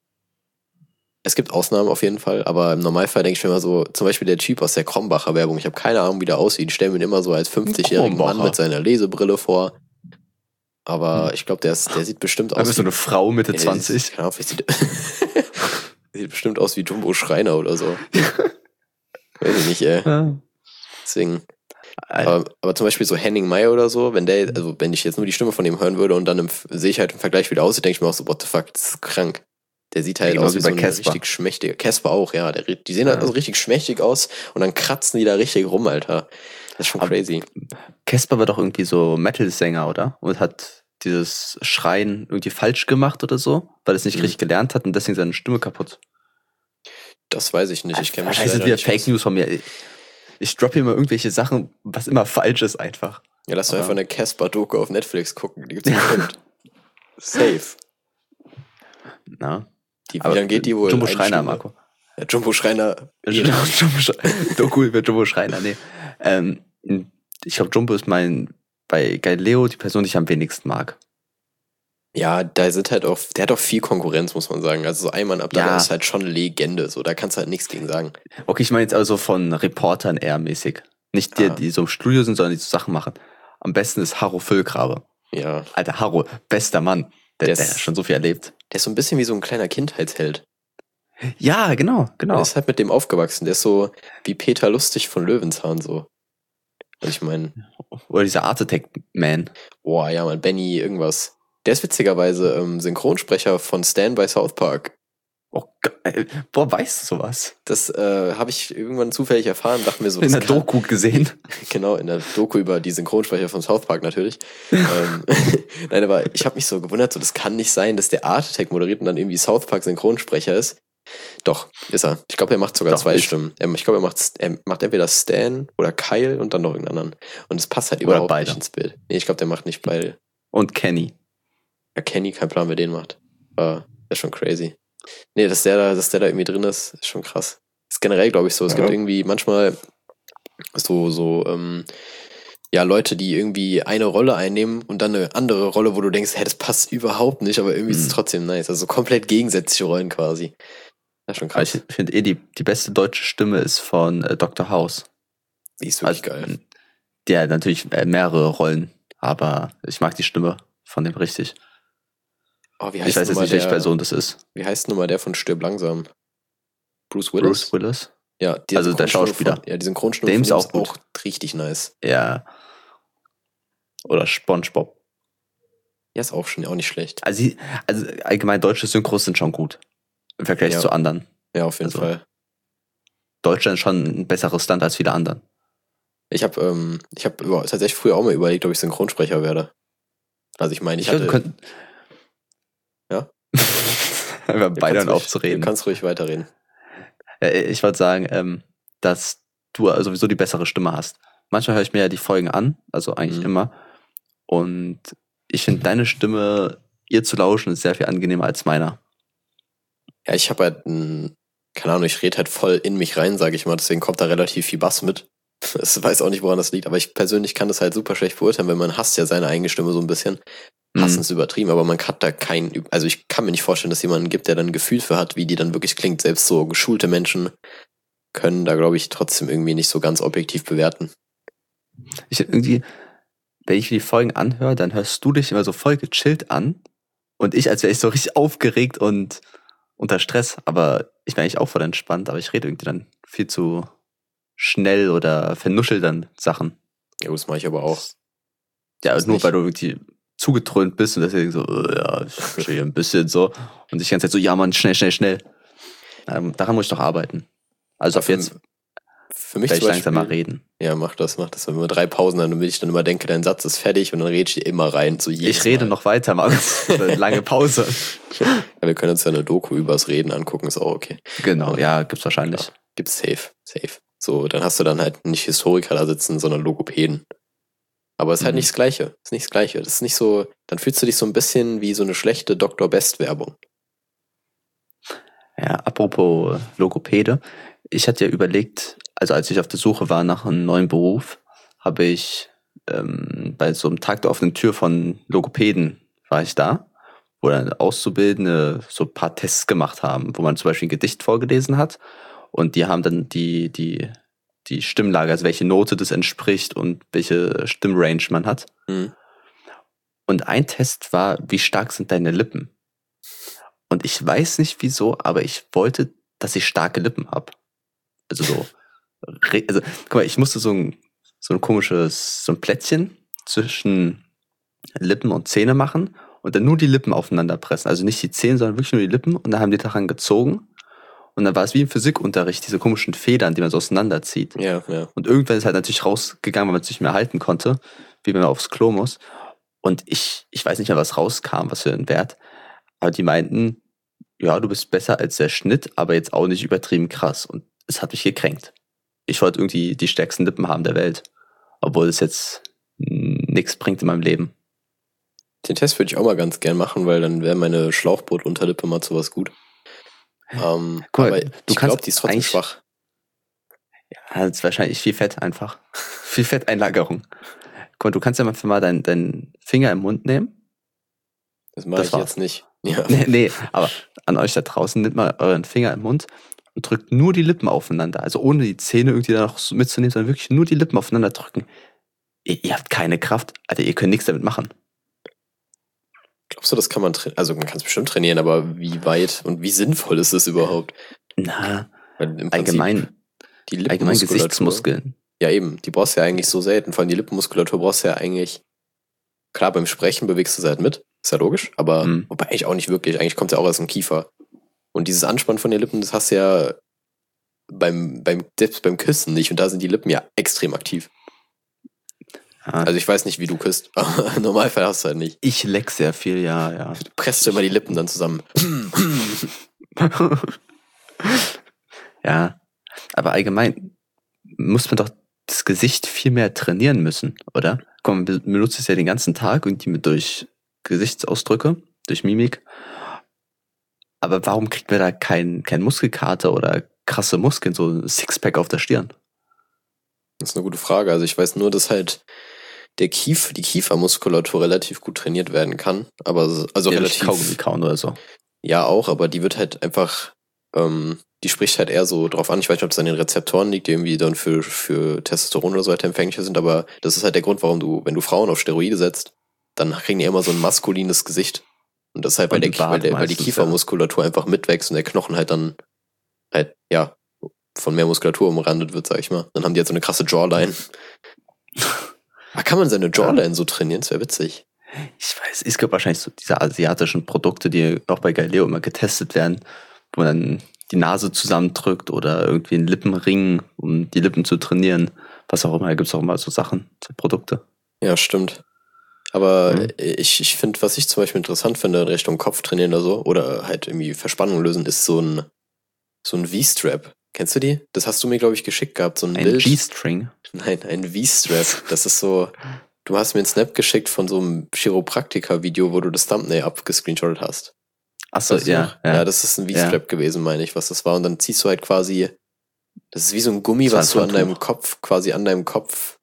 Es gibt Ausnahmen auf jeden Fall, aber im Normalfall denke ich mir immer so, zum Beispiel der Typ aus der Krombacher Werbung, ich habe keine Ahnung, wie der aussieht. Ich stelle mir ihn immer so als fünfzigjährigen Mann Krombacher. mit seiner Lesebrille vor. Aber Hm. ich glaube, der, ist- der sieht bestimmt aus einfach so eine Frau Mitte Ja, zwanzig. Keine Ahnung, vielleicht sieht, sieht bestimmt aus wie Jumbo Schreiner oder so. Weiß ich nicht, ey. Ja. Deswegen. Äh, Aber, aber zum Beispiel so Henning May oder so, wenn der, also wenn ich jetzt nur die Stimme von ihm hören würde und dann im, sehe ich halt im Vergleich wieder aussieht, denke ich mir auch so, what the fuck, das ist krank. Der sieht halt Ja, aus genauso wie wie so bei ein Casper. richtig schmächtiger. Casper auch, ja. Der, die sehen halt Ja. also richtig schmächtig aus und dann kratzen die da richtig rum, Alter. Das ist schon Aber- crazy. Casper war doch irgendwie so Metal-Sänger, oder? Und hat dieses Schreien irgendwie falsch gemacht oder so, weil er es nicht Mhm. richtig gelernt hat und deswegen seine Stimme kaputt. Das weiß ich nicht. Ich kenne mich Wahrscheinlich sind leider wieder nicht Fake aus. News von mir. Ich, ich droppe hier mal irgendwelche Sachen, was immer falsch ist einfach. Ja, lass doch Aber- einfach eine Casper-Doku auf Netflix gucken. Die gibt's bestimmt. Safe. Na? Die, wie Aber lange geht die wohl? Jumbo Eine Schreiner, Stunde? Marco. Ja, Jumbo Schreiner. Jumbo Schreiner. Doku über Jumbo Schreiner, nee. Ähm, ich glaube, Jumbo ist mein, bei Galileo die Person, die ich am wenigsten mag. Ja, da sind halt auch, der hat auch viel Konkurrenz, muss man sagen. Also so Ayman Abdallah Ja. ist halt schon Legende, so, da kannst du halt nichts gegen sagen. Okay, ich meine jetzt also von Reportern eher mäßig. Nicht die, Ah. die so im Studio sind, sondern die so Sachen machen. Am besten ist Harro Füllgrabe. Ja, Alter, Harro, bester Mann. Der, Der der ist- hat schon so viel erlebt. der ist so ein bisschen wie so ein kleiner Kindheitsheld. Ja, genau, genau. Der ist halt mit dem aufgewachsen. Der ist so wie Peter Lustig von Löwenzahn, so. Also ich meine, Oder dieser Art Attack Man. boah, ja, man, Benny, irgendwas. Der ist witzigerweise ähm, Synchronsprecher von Stan bei South Park. Oh, geil. Boah, weißt du sowas? Das äh, habe ich irgendwann zufällig erfahren, dachte mir so, In das der kann- Doku gesehen. Genau, in der Doku über die Synchronsprecher von South Park natürlich. ähm, Nein, aber ich habe mich so gewundert, so das kann nicht sein, dass der Art Attack moderiert und dann irgendwie South Park Synchronsprecher ist. Doch, ist er. Ich glaube, er macht sogar Doch, zwei ist- Stimmen. Er, ich glaube, er macht, er macht entweder Stan oder Kyle und dann noch irgendeinen anderen. Und es passt halt Oder überhaupt beide. nicht ins Bild. Nee, ich glaube, der macht nicht beide. Und Kenny. Ja, Kenny, kein Plan, wer den macht. Aber das ist schon crazy. Nee, dass der da, dass der da irgendwie drin ist, ist schon krass. Ist generell, glaube ich, so. Es Ja. gibt irgendwie manchmal so, so, ähm, ja, Leute, die irgendwie eine Rolle einnehmen und dann eine andere Rolle, wo du denkst, hey, das passt überhaupt nicht, aber irgendwie ist es Mhm. trotzdem nice. Also so komplett gegensätzliche Rollen quasi. Das ist schon Aber krass. ich finde eh, die, die beste deutsche Stimme ist von äh, Doktor House. Die ist wirklich Also, geil. Der hat natürlich äh, mehrere Rollen, aber ich mag die Stimme von dem richtig. Oh, wie Ich heißt weiß jetzt nun mal nicht, welche der, Person das ist. wie heißt nun mal der von Stirb langsam? Bruce Willis? Bruce Willis? Ja, die Also der Synchronstimme Schauspieler. Von, ja, die Synchronstimme Dem von ist dem auch gut. auch richtig nice. Ja. Oder SpongeBob. Ja, ist auch schon auch nicht schlecht. Also, die- also allgemein deutsche Synchros sind schon gut. Im Vergleich Ja. zu anderen. Ja, auf jeden Also- Fall. Deutschland ist schon ein besseres Land als viele anderen. Ich habe ähm, ich habe über- tatsächlich früher auch mal überlegt, ob ich Synchronsprecher werde. Also ich meine, ich, glaube, hatte... wir könnten. Ja? Wir haben Ja, beide kannst dann ruhig- aufzureden. Du kannst ruhig weiterreden. Äh, Ich wollte sagen, ähm, dass du sowieso die bessere Stimme hast. Manchmal höre ich mir ja die Folgen an, also eigentlich Mhm. immer. Und ich finde, deine Stimme, ihr zu lauschen, ist sehr viel angenehmer als meiner. Ja, ich habe halt, ein, keine Ahnung, ich rede halt voll in mich rein, sage ich mal, deswegen kommt da relativ viel Bass mit. Ich weiß auch nicht, woran das liegt, aber ich persönlich kann das halt super schlecht beurteilen, weil man hasst ja seine eigene Stimme so ein bisschen. Hassen Mhm. ist übertrieben, aber man hat da keinen, also ich kann mir nicht vorstellen, dass jemanden gibt, der dann ein Gefühl für hat, wie die dann wirklich klingt. Selbst so geschulte Menschen können da, glaube ich, trotzdem irgendwie nicht so ganz objektiv bewerten. Ich irgendwie, wenn ich mir die Folgen anhöre, dann hörst du dich immer so voll gechillt an und ich, als wäre ich so richtig aufgeregt und unter Stress, aber ich bin eigentlich auch voll entspannt, aber ich rede irgendwie dann viel zu schnell oder vernuschel dann Sachen. Ja, das mache ich aber auch. Ja, Ist nur nicht- weil du irgendwie zugetrönt bist und deswegen so, äh, ja, ich verstehe ein bisschen so. Und ich die ganze Zeit so, ja Mann, schnell, schnell, schnell. Ähm, daran muss ich doch arbeiten. Also ab für, jetzt für mich werde ich zum langsam mal Beispiel, reden. ja, mach das, mach das. Wenn wir drei Pausen haben, damit ich dann immer denke, dein Satz ist fertig und dann rede ich dir immer rein. So jedes Ich rede Mal. noch weiter, Max. Eine lange Pause. Ja, wir können uns ja eine Doku übers Reden angucken, ist auch okay. Genau, ja, gibt's wahrscheinlich. Ja, gibt's safe, safe. So, dann hast du dann halt nicht Historiker da sitzen, sondern Logopäden. Aber es ist halt Mhm. nicht das Gleiche. Ist nicht das Gleiche. Das ist nicht so, dann fühlst du dich so ein bisschen wie so eine schlechte Doktor Best-Werbung. Ja, apropos Logopäde. Ich hatte ja überlegt, also als ich auf der Suche war nach einem neuen Beruf, habe ich ähm, bei so einem Tag der offenen Tür von Logopäden war ich da, wo dann Auszubildende so ein paar Tests gemacht haben, wo man zum Beispiel ein Gedicht vorgelesen hat und die haben dann die, die, die Stimmlage, also welche Note das entspricht und welche Stimmrange man hat. Mhm. Und ein Test war, wie stark sind deine Lippen? Und ich weiß nicht wieso, aber ich wollte, dass ich starke Lippen habe. Also so, re- also guck mal, ich musste so ein, so ein komisches, so ein Plättchen zwischen Lippen und Zähne machen und dann nur die Lippen aufeinander pressen. Also nicht die Zähne, sondern wirklich nur die Lippen und dann haben die daran gezogen. Und dann war es wie im Physikunterricht, diese komischen Federn, die man so auseinanderzieht. Ja, ja. Und irgendwann ist halt natürlich rausgegangen, weil man es nicht mehr halten konnte, wie wenn man aufs Klo muss. Und ich, ich weiß nicht mehr, was rauskam, was für ein Wert. Aber die meinten, ja, du bist besser als der Schnitt, aber jetzt auch nicht übertrieben krass. Und es hat mich gekränkt. Ich wollte irgendwie die stärksten Lippen haben der Welt. Obwohl es jetzt nichts bringt in meinem Leben. Den Test würde ich auch mal ganz gern machen, weil dann wäre meine Schlauchboot-Unterlippe mal zu was gut. Ähm, Guck mal, aber du ich kannst glaube, die ist trotzdem eigentlich- schwach. Ja, das ist wahrscheinlich viel Fett einfach. Viel Fetteinlagerung. Guck mal, du kannst ja einfach mal deinen deinen Finger im Mund nehmen. Das mache Das ich war's. jetzt nicht. Ja. Nee, nee, aber an euch da draußen, nehmt mal euren Finger im Mund und drückt nur die Lippen aufeinander. Also ohne die Zähne irgendwie da noch so mitzunehmen, sondern wirklich nur die Lippen aufeinander drücken. Ihr, ihr habt keine Kraft. Alter, ihr könnt nichts damit machen. Glaubst du, das kann man trainieren? Also man kann es bestimmt trainieren, aber wie weit und wie sinnvoll ist das überhaupt? Na, Weil im Prinzip allgemein, die allgemein Lippenmuskulatur. Gesichtsmuskeln. Ja, eben. Die brauchst du ja eigentlich so selten. Vor allem die Lippenmuskulatur brauchst du ja eigentlich. Klar, beim Sprechen bewegst du sie halt mit. Ist ja logisch. Aber Mhm. wobei eigentlich auch nicht wirklich. Eigentlich kommt es ja auch aus dem Kiefer. Und dieses Anspannen von den Lippen, das hast du ja beim, beim, selbst beim Küssen nicht. Und da sind die Lippen ja extrem aktiv. Ja. Also ich weiß nicht, wie du küsst. Aber im Normalfall hast du halt nicht. Ich leck sehr viel, ja, ja. Du presst immer die Lippen dann zusammen. Ja, aber allgemein muss man doch das Gesicht viel mehr trainieren müssen, oder? Komm, man be- benutzt es ja den ganzen Tag irgendwie mit durch Gesichtsausdrücke, durch Mimik. Aber warum kriegt man da kein, kein Muskelkater oder krasse Muskeln, so ein Sixpack auf der Stirn? Das ist eine gute Frage. Also ich weiß nur, dass halt der Kief, die Kiefermuskulatur relativ gut trainiert werden kann. Aber so- also Ja, durch Kaugummi relativ. kauen oder so. Ja, auch, aber die wird halt einfach, ähm, die spricht halt eher so drauf an. Ich weiß nicht, ob es an den Rezeptoren liegt, die irgendwie dann für, für Testosteron oder so weiter empfänglicher sind, aber das ist halt der Grund, warum du, wenn du Frauen auf Steroide setzt, dann kriegen die immer so ein maskulines Gesicht. Und das ist halt, weil, Und der, einen Bart weil, der, weil die meistens, Kiefermuskulatur einfach mitwächst und der Knochen halt dann halt, ja, von mehr Muskulatur umrandet wird, sag ich mal. Dann haben die halt so eine krasse Jawline. Ah, kann man seine Jawline so trainieren? Das wäre witzig. Ich weiß, es gibt wahrscheinlich so diese asiatischen Produkte, die auch bei Galileo immer getestet werden, wo man dann die Nase zusammendrückt oder irgendwie einen Lippenring, um die Lippen zu trainieren. Was auch immer, da gibt es auch immer so Sachen, so Produkte. Ja, stimmt. Aber Mhm. ich, ich finde, was ich zum Beispiel interessant finde, in Richtung Kopf trainieren oder so, oder halt irgendwie Verspannung lösen, ist so ein, so ein V-Strap. Kennst du die? Das hast du mir, glaube ich, geschickt gehabt, so ein, Ein Bild. G-String. Nein, ein V-Strap. Das ist so, du hast mir einen Snap geschickt von so einem Chiropraktiker-Video, wo du das Thumbnail abgescreenshottet hast. Achso, Weißt du ja, noch? ja. ja, das ist ein V-Strap gewesen, meine ich, was das war. Und dann ziehst du halt quasi, das ist wie so ein Gummi, Das war was ein du an deinem Handtuch. Kopf, quasi an deinem Kopf,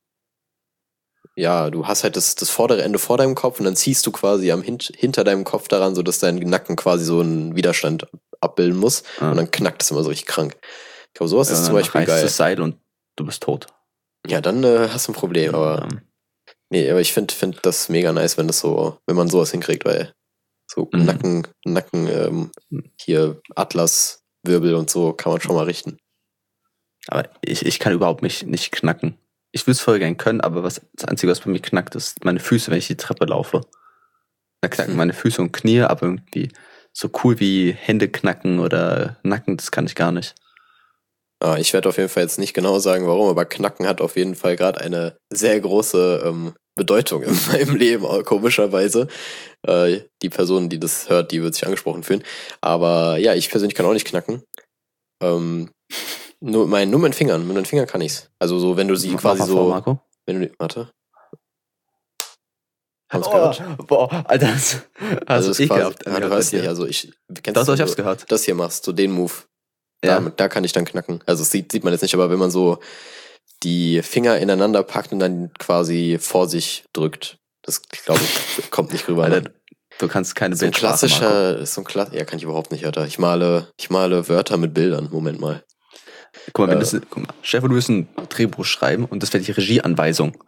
ja, du hast halt das, das vordere Ende vor deinem Kopf und dann ziehst du quasi am Hint, hinter deinem Kopf daran, sodass dein Nacken quasi so einen Widerstand abbilden muss. Ah. Und dann knackt es immer so richtig krank. Ich glaube, sowas Ja, ist dann zum Beispiel reißt geil. das Seil und du bist tot. Ja, dann äh, hast du ein Problem, aber Ähm, nee, aber ich finde find das mega nice, wenn das so, wenn man sowas hinkriegt, weil so Mhm. Nacken, Nacken, ähm, hier Atlas, Wirbel und so kann man schon mal richten. Aber ich, ich kann überhaupt nicht, nicht knacken. Ich würde es voll gern können, aber was, das Einzige, was bei mir knackt, ist meine Füße, wenn ich die Treppe laufe. Da knacken hm. meine Füße und Knie, aber irgendwie so cool wie Hände knacken oder Nacken, das kann ich gar nicht. Ah, ich werde auf jeden Fall jetzt nicht genau sagen, warum, aber Knacken hat auf jeden Fall gerade eine sehr große ähm, Bedeutung in meinem Leben, komischerweise. Äh, die Person, die das hört, die wird sich angesprochen fühlen. Aber ja, ich persönlich kann auch nicht knacken. Ähm, nur, mein, nur mit den Fingern, mit den Fingern kann ich's. Also so, wenn du sie Mach quasi mal so... vor, Marco. Wenn du, warte. Haben's Oh, gehört? boah, Alter, das Also hast es du ist quasi, ekelhaft. ja, du hörst nicht, also ich... Kennst Das, du, ich wenn hab's du gehört. das hier machst, so den Move. Ja. Da, da kann ich dann knacken. Also das sieht, sieht man jetzt nicht, aber wenn man so die Finger ineinander packt und dann quasi vor sich drückt, das glaube ich kommt nicht rüber. Alter, du kannst keine so ein Bildsprache, klassischer, Marco. so ein Kla ja, kann ich überhaupt nicht, Alter. Ich male, ich male Wörter mit Bildern. Moment mal. Guck mal, wenn Äh. das, guck mal, Stefan, du wirst ein Drehbuch schreiben und das wäre die Regieanweisung.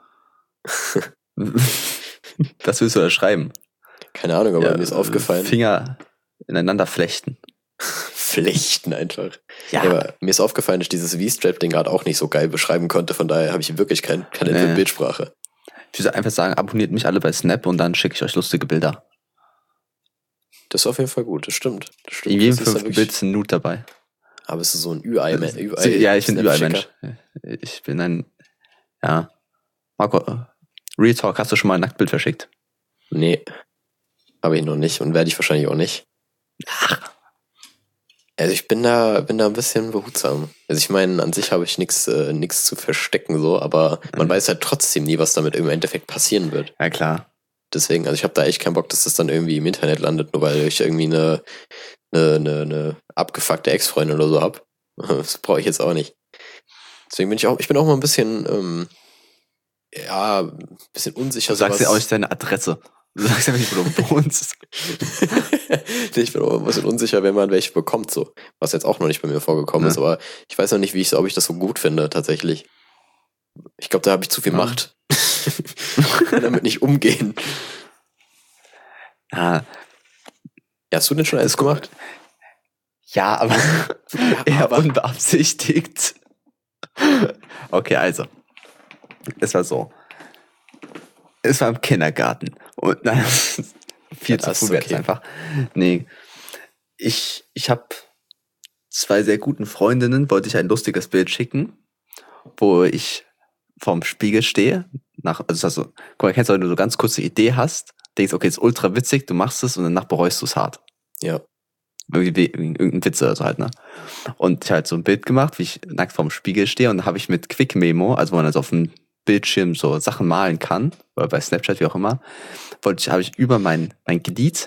Was willst du da schreiben? Keine Ahnung, aber Ja, mir ist aufgefallen. Finger ineinander flechten. Flechten einfach. Ja. Ja, aber mir ist aufgefallen, dass ich dieses V-Strap-Ding gerade auch nicht so geil beschreiben konnte, von daher habe ich wirklich kein Talent für Nee. Bildsprache. Ich würde einfach sagen, abonniert mich alle bei Snap und dann schicke ich euch lustige Bilder. Das ist auf jeden Fall gut, das stimmt. Das stimmt. In jedem Das ist ja fünften wirklich- Bild ist ein Nude dabei. Aber es ist so ein Ü-Ei-Mensch. So, ja, ich bin ein Ü-Ei-Mensch. Ich bin ein, ja. Marco, äh, Real Talk, hast du schon mal ein Nacktbild verschickt? Nee, habe ich noch nicht und werde ich wahrscheinlich auch nicht. Also ich bin da, bin da ein bisschen behutsam. Also ich meine, an sich habe ich nichts äh, nix zu verstecken, so, aber man Mhm. weiß halt trotzdem nie, was damit im Endeffekt passieren wird. Ja, klar. Deswegen, also ich habe da echt keinen Bock, dass das dann irgendwie im Internet landet, nur weil ich irgendwie eine, eine, eine, eine abgefuckte Ex-Freundin oder so hab. Das brauche ich jetzt auch nicht. Deswegen bin ich auch, ich bin auch mal ein bisschen, ähm, ja, ein bisschen unsicher. Du sagst sowas- ja auch nicht deine Adresse. Du sagst ja nicht, wo du wohnst. Nee, ich bin auch ein bisschen unsicher, wenn man welche bekommt, so. Was jetzt auch noch nicht bei mir vorgekommen Ja. ist, aber ich weiß noch nicht, wie ich, ob ich das so gut finde, tatsächlich. Ich glaube, da habe ich zu viel Ja. Macht. Ich kann damit nicht umgehen. Ja, Ja, hast du denn schon alles gemacht? ja, aber eher aber- unbeabsichtigt. Okay, also. Es war so. Es war im Kindergarten. Und nein, das ist viel Ja, zu das früh ist jetzt okay. einfach. Nee. Ich, ich habe zwei sehr guten Freundinnen, wollte ich ein lustiges Bild schicken, wo ich vorm Spiegel stehe. Nach, also, also guck mal, kennst du, wenn du so ganz kurze Idee hast, denkst, okay, ist ultra witzig, du machst es und danach bereust du es hart. Ja. Irgendwie irgendein Witz oder so halt, ne? Und ich habe halt so ein Bild gemacht, wie ich nackt vorm Spiegel stehe und da habe ich mit Quick Memo, also wo man also auf dem Bildschirm so Sachen malen kann, oder bei Snapchat, wie auch immer, wollte ich, habe ich über mein, mein Glied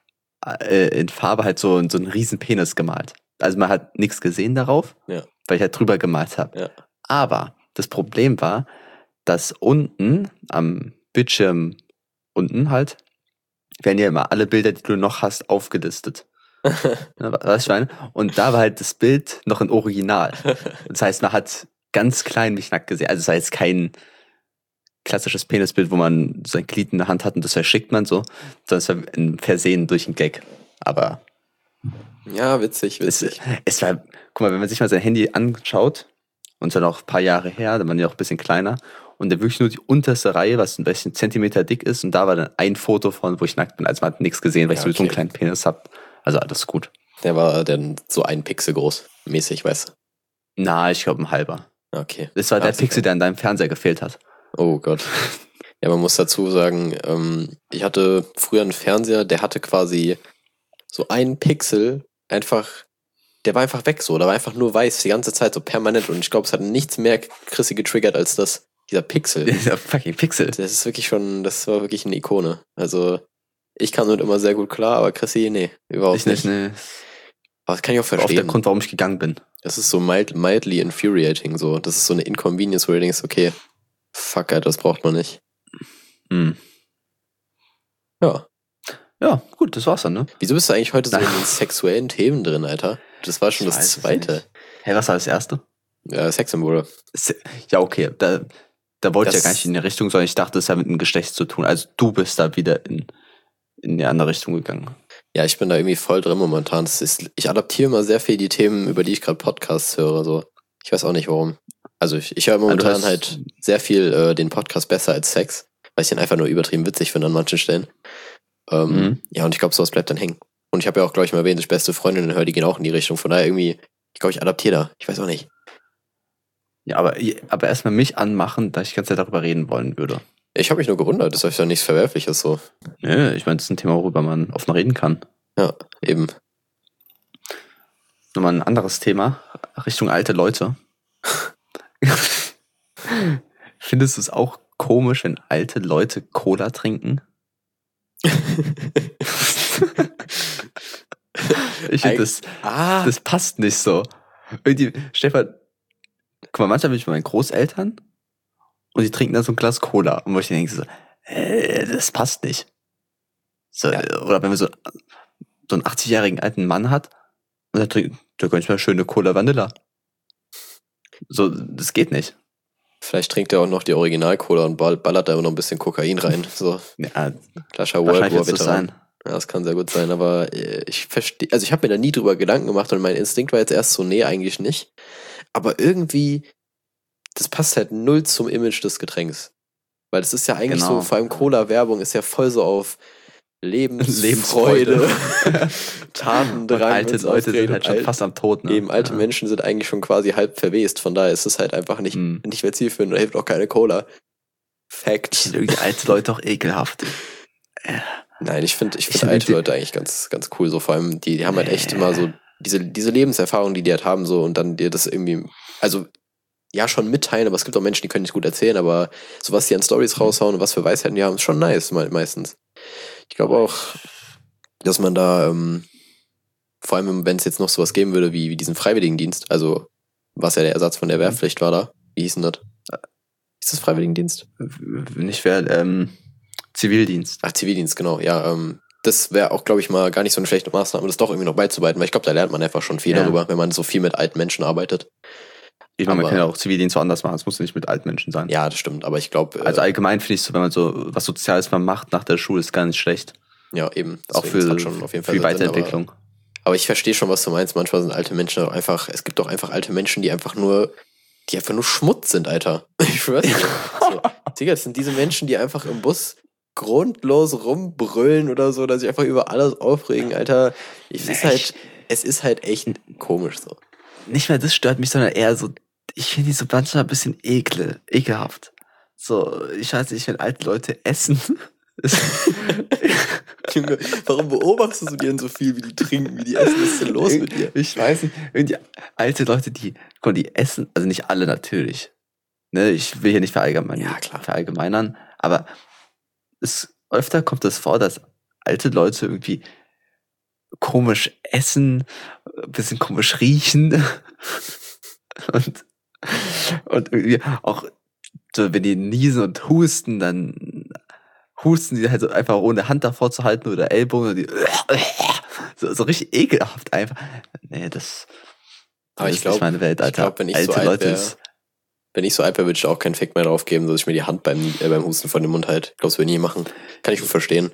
äh, in Farbe halt so, so einen riesen Penis gemalt. Also man hat nichts gesehen darauf, Ja. weil ich halt drüber gemalt habe. Ja. Aber das Problem war, dass unten am Bildschirm unten halt werden ja immer alle Bilder, die du noch hast, aufgelistet. Ja, was ich meine? Und da war halt das Bild noch in Original. Das heißt, man hat ganz klein mich nackt gesehen. Also es war jetzt kein klassisches Penisbild, wo man sein Glied in der Hand hat und das verschickt man so, sondern es war ein Versehen durch ein Gag. Aber Ja, witzig, es, witzig. es war, guck mal, wenn man sich mal sein Handy anschaut, und dann auch ein paar Jahre her, da waren die auch ein bisschen kleiner, und da wirklich nur die unterste Reihe, was ein bisschen Zentimeter dick ist, und da war dann ein Foto von, wo ich nackt bin. Also man hat nichts gesehen, weil Ja, ich sowieso einen okay. kleinen Penis habe. Also alles gut. Der war dann so ein Pixel groß, mäßig, weißt du. Na, ich glaube ein halber. Okay. Das war der Ach, Pixel, okay. der an deinem Fernseher gefehlt hat. Oh Gott. Ja, man muss dazu sagen, ähm, ich hatte früher einen Fernseher, der hatte quasi so einen Pixel einfach, der war einfach weg so, da war einfach nur weiß die ganze Zeit, so permanent, und ich glaube, es hat nichts mehr Chrissy getriggert als das, dieser Pixel. Dieser fucking Pixel. Das ist wirklich schon, das war wirklich eine Ikone. Also, ich kam damit immer sehr gut klar, aber Chrissy, nee, überhaupt Ich nicht, nicht. ne. Aber das kann ich auch War auch der verstehen. Grund, warum ich gegangen bin. Das ist so mild, mildly infuriating, so. Das ist so eine Inconvenience, wo du denkst, okay, fuck, Alter, das braucht man nicht. Hm. Ja. Ja, gut, das war's dann, ne? Wieso bist du eigentlich heute so in Nein. den sexuellen Themen drin, Alter? Das war schon Ich das weiß es zweite. nicht. Hey, was war das erste? Ja, Sexsymbole. Se- Ja, okay, da, da wollte ich Das- ja gar nicht in die Richtung, sondern ich dachte, es hat mit dem Geschlecht zu tun. Also du bist da wieder in, in die andere Richtung gegangen. Ja, ich bin da irgendwie voll drin momentan. Das ist, ich adaptiere immer sehr viel die Themen, über die ich gerade Podcasts höre. So. Ich weiß auch nicht warum. Also ich, ich höre momentan hast- halt sehr viel äh, den Podcast besser als Sex, weil ich den einfach nur übertrieben witzig finde an manchen Stellen. Ähm, Mhm. Ja, und ich glaube, sowas bleibt dann hängen. Und ich habe ja auch, glaube ich, mal erwähnt, dass ich beste Freundinnen höre, die gehen auch in die Richtung. Von daher irgendwie, ich glaube, ich adaptiere da. Ich weiß auch nicht. Ja, aber, aber erstmal mich anmachen, da ich die ganze Zeit darüber reden wollen würde. Ich habe mich nur gewundert, das ist ja nichts Verwerfliches so. Ja, ich meine, das ist ein Thema, worüber man offen reden kann. Ja, eben. Nochmal ein anderes Thema, Richtung alte Leute. Findest du es auch komisch, wenn alte Leute Cola trinken? Ich finde, das, Ah, das passt nicht so. Irgendwie, Stefan, guck mal, manchmal bin ich bei meinen Großeltern und die trinken dann so ein Glas Cola. Und wo ich denke so, äh, das passt nicht. So, Ja. Oder wenn man so, so einen achtzigjährigen alten Mann hat und der trinkt, der gönnt mal schöne Cola Vanilla. So, das geht nicht. vielleicht trinkt er auch noch die Original-Cola und ball- ballert da immer noch ein bisschen Kokain rein. So, Ja, Klascher World wahrscheinlich War wird es so Veteran. sein. Ja, das kann sehr gut sein, aber äh, ich verstehe, also ich habe mir da nie drüber Gedanken gemacht und mein Instinkt war jetzt erst so, nee, eigentlich nicht. Aber irgendwie, das passt halt null zum Image des Getränks. Weil es ist ja eigentlich Genau. so, vor allem Cola-Werbung ist ja voll so auf Lebensfreude. Lebensfreude, Tatendrang. Und alte wenn's Leute aufgeht sind und halt schon alt- fast am Tod. Ne? Eben, alte Ja. Menschen sind eigentlich schon quasi halb verwest, von daher ist es halt einfach nicht, Hm. nicht mehr zielführend und hilft auch keine Cola. Ich Fact. finde irgendwie alte Leute auch ekelhaft. Nein, ich finde ich Ich find find alte die- Leute eigentlich ganz, ganz cool. So vor allem, die, die haben halt echt Nee. immer so diese, diese Lebenserfahrung, die die halt haben, so und dann dir das irgendwie, also ja, schon mitteilen, aber es gibt auch Menschen, die können nicht gut erzählen, aber so was die an Stories raushauen und was für Weisheiten die haben, ist schon nice me- meistens. Ich glaube auch, dass man da, ähm, vor allem, wenn es jetzt noch sowas geben würde wie, wie diesen Freiwilligendienst, also was ja der Ersatz von der Wehrpflicht war da, wie hieß denn das? Ist das Freiwilligendienst? Nicht wer, ähm, Zivildienst. Ach, Zivildienst, genau, ja, ähm, das wäre auch, glaube ich, mal gar nicht so eine schlechte Maßnahme, das doch irgendwie noch beizubehalten, weil ich glaube, da lernt man einfach schon viel Ja. darüber, wenn man so viel mit alten Menschen arbeitet. Ich meine, man Aber- kann ja auch Zivildienst woanders machen, es muss nicht mit alten Menschen sein. Ja, das stimmt, aber ich glaube, äh, Also allgemein finde ich so, wenn man so was Soziales mal macht nach der Schule, ist gar nicht schlecht. ja, eben. Auch Deswegen, das für, hat schon auf jeden Fall für die Sinn, Weiterentwicklung. Aber, aber ich verstehe schon, was du meinst. Manchmal sind alte Menschen auch einfach, es gibt auch einfach alte Menschen, die einfach nur, die einfach nur Schmutz sind, Alter. Ich schwör's dir. So, Digga, das sind diese Menschen, die einfach im Bus grundlos rumbrüllen oder so, dass sich einfach über alles aufregen, Alter. Es ist Nee, halt, ich- es ist halt echt komisch so. Nicht mehr das stört mich, sondern eher so, ich finde die so manchmal ein bisschen ekle, ekelhaft. So, ich weiß nicht, wenn alte Leute essen. Junge, warum beobachtest du die denn so viel, wie die trinken, wie die essen? Was ist denn los mit dir? Ich weiß nicht, irgendwie alte Leute, die, guck mal, die essen, also nicht alle natürlich. Ne, ich will hier nicht verallgemeinern, Ja, klar. verallgemeinern, aber es, öfter kommt es vor, dass alte Leute irgendwie komisch essen, ein bisschen komisch riechen und, und irgendwie auch, so, wenn die niesen und husten, dann husten die halt so einfach ohne Hand davor zu halten oder Ellbogen und die so, so richtig ekelhaft einfach. Nee, das, Aber das ich ist glaub- nicht meine Welt, ich Alter. glaub, wenn ich so alte alt Leute wär- ist, Wenn ich so alt wäre, würde ich auch keinen Fick mehr drauf geben, dass ich mir die Hand beim, äh, beim Husten von dem Mund halt. Ich glaube, das würde ich nie machen. Kann ich gut verstehen.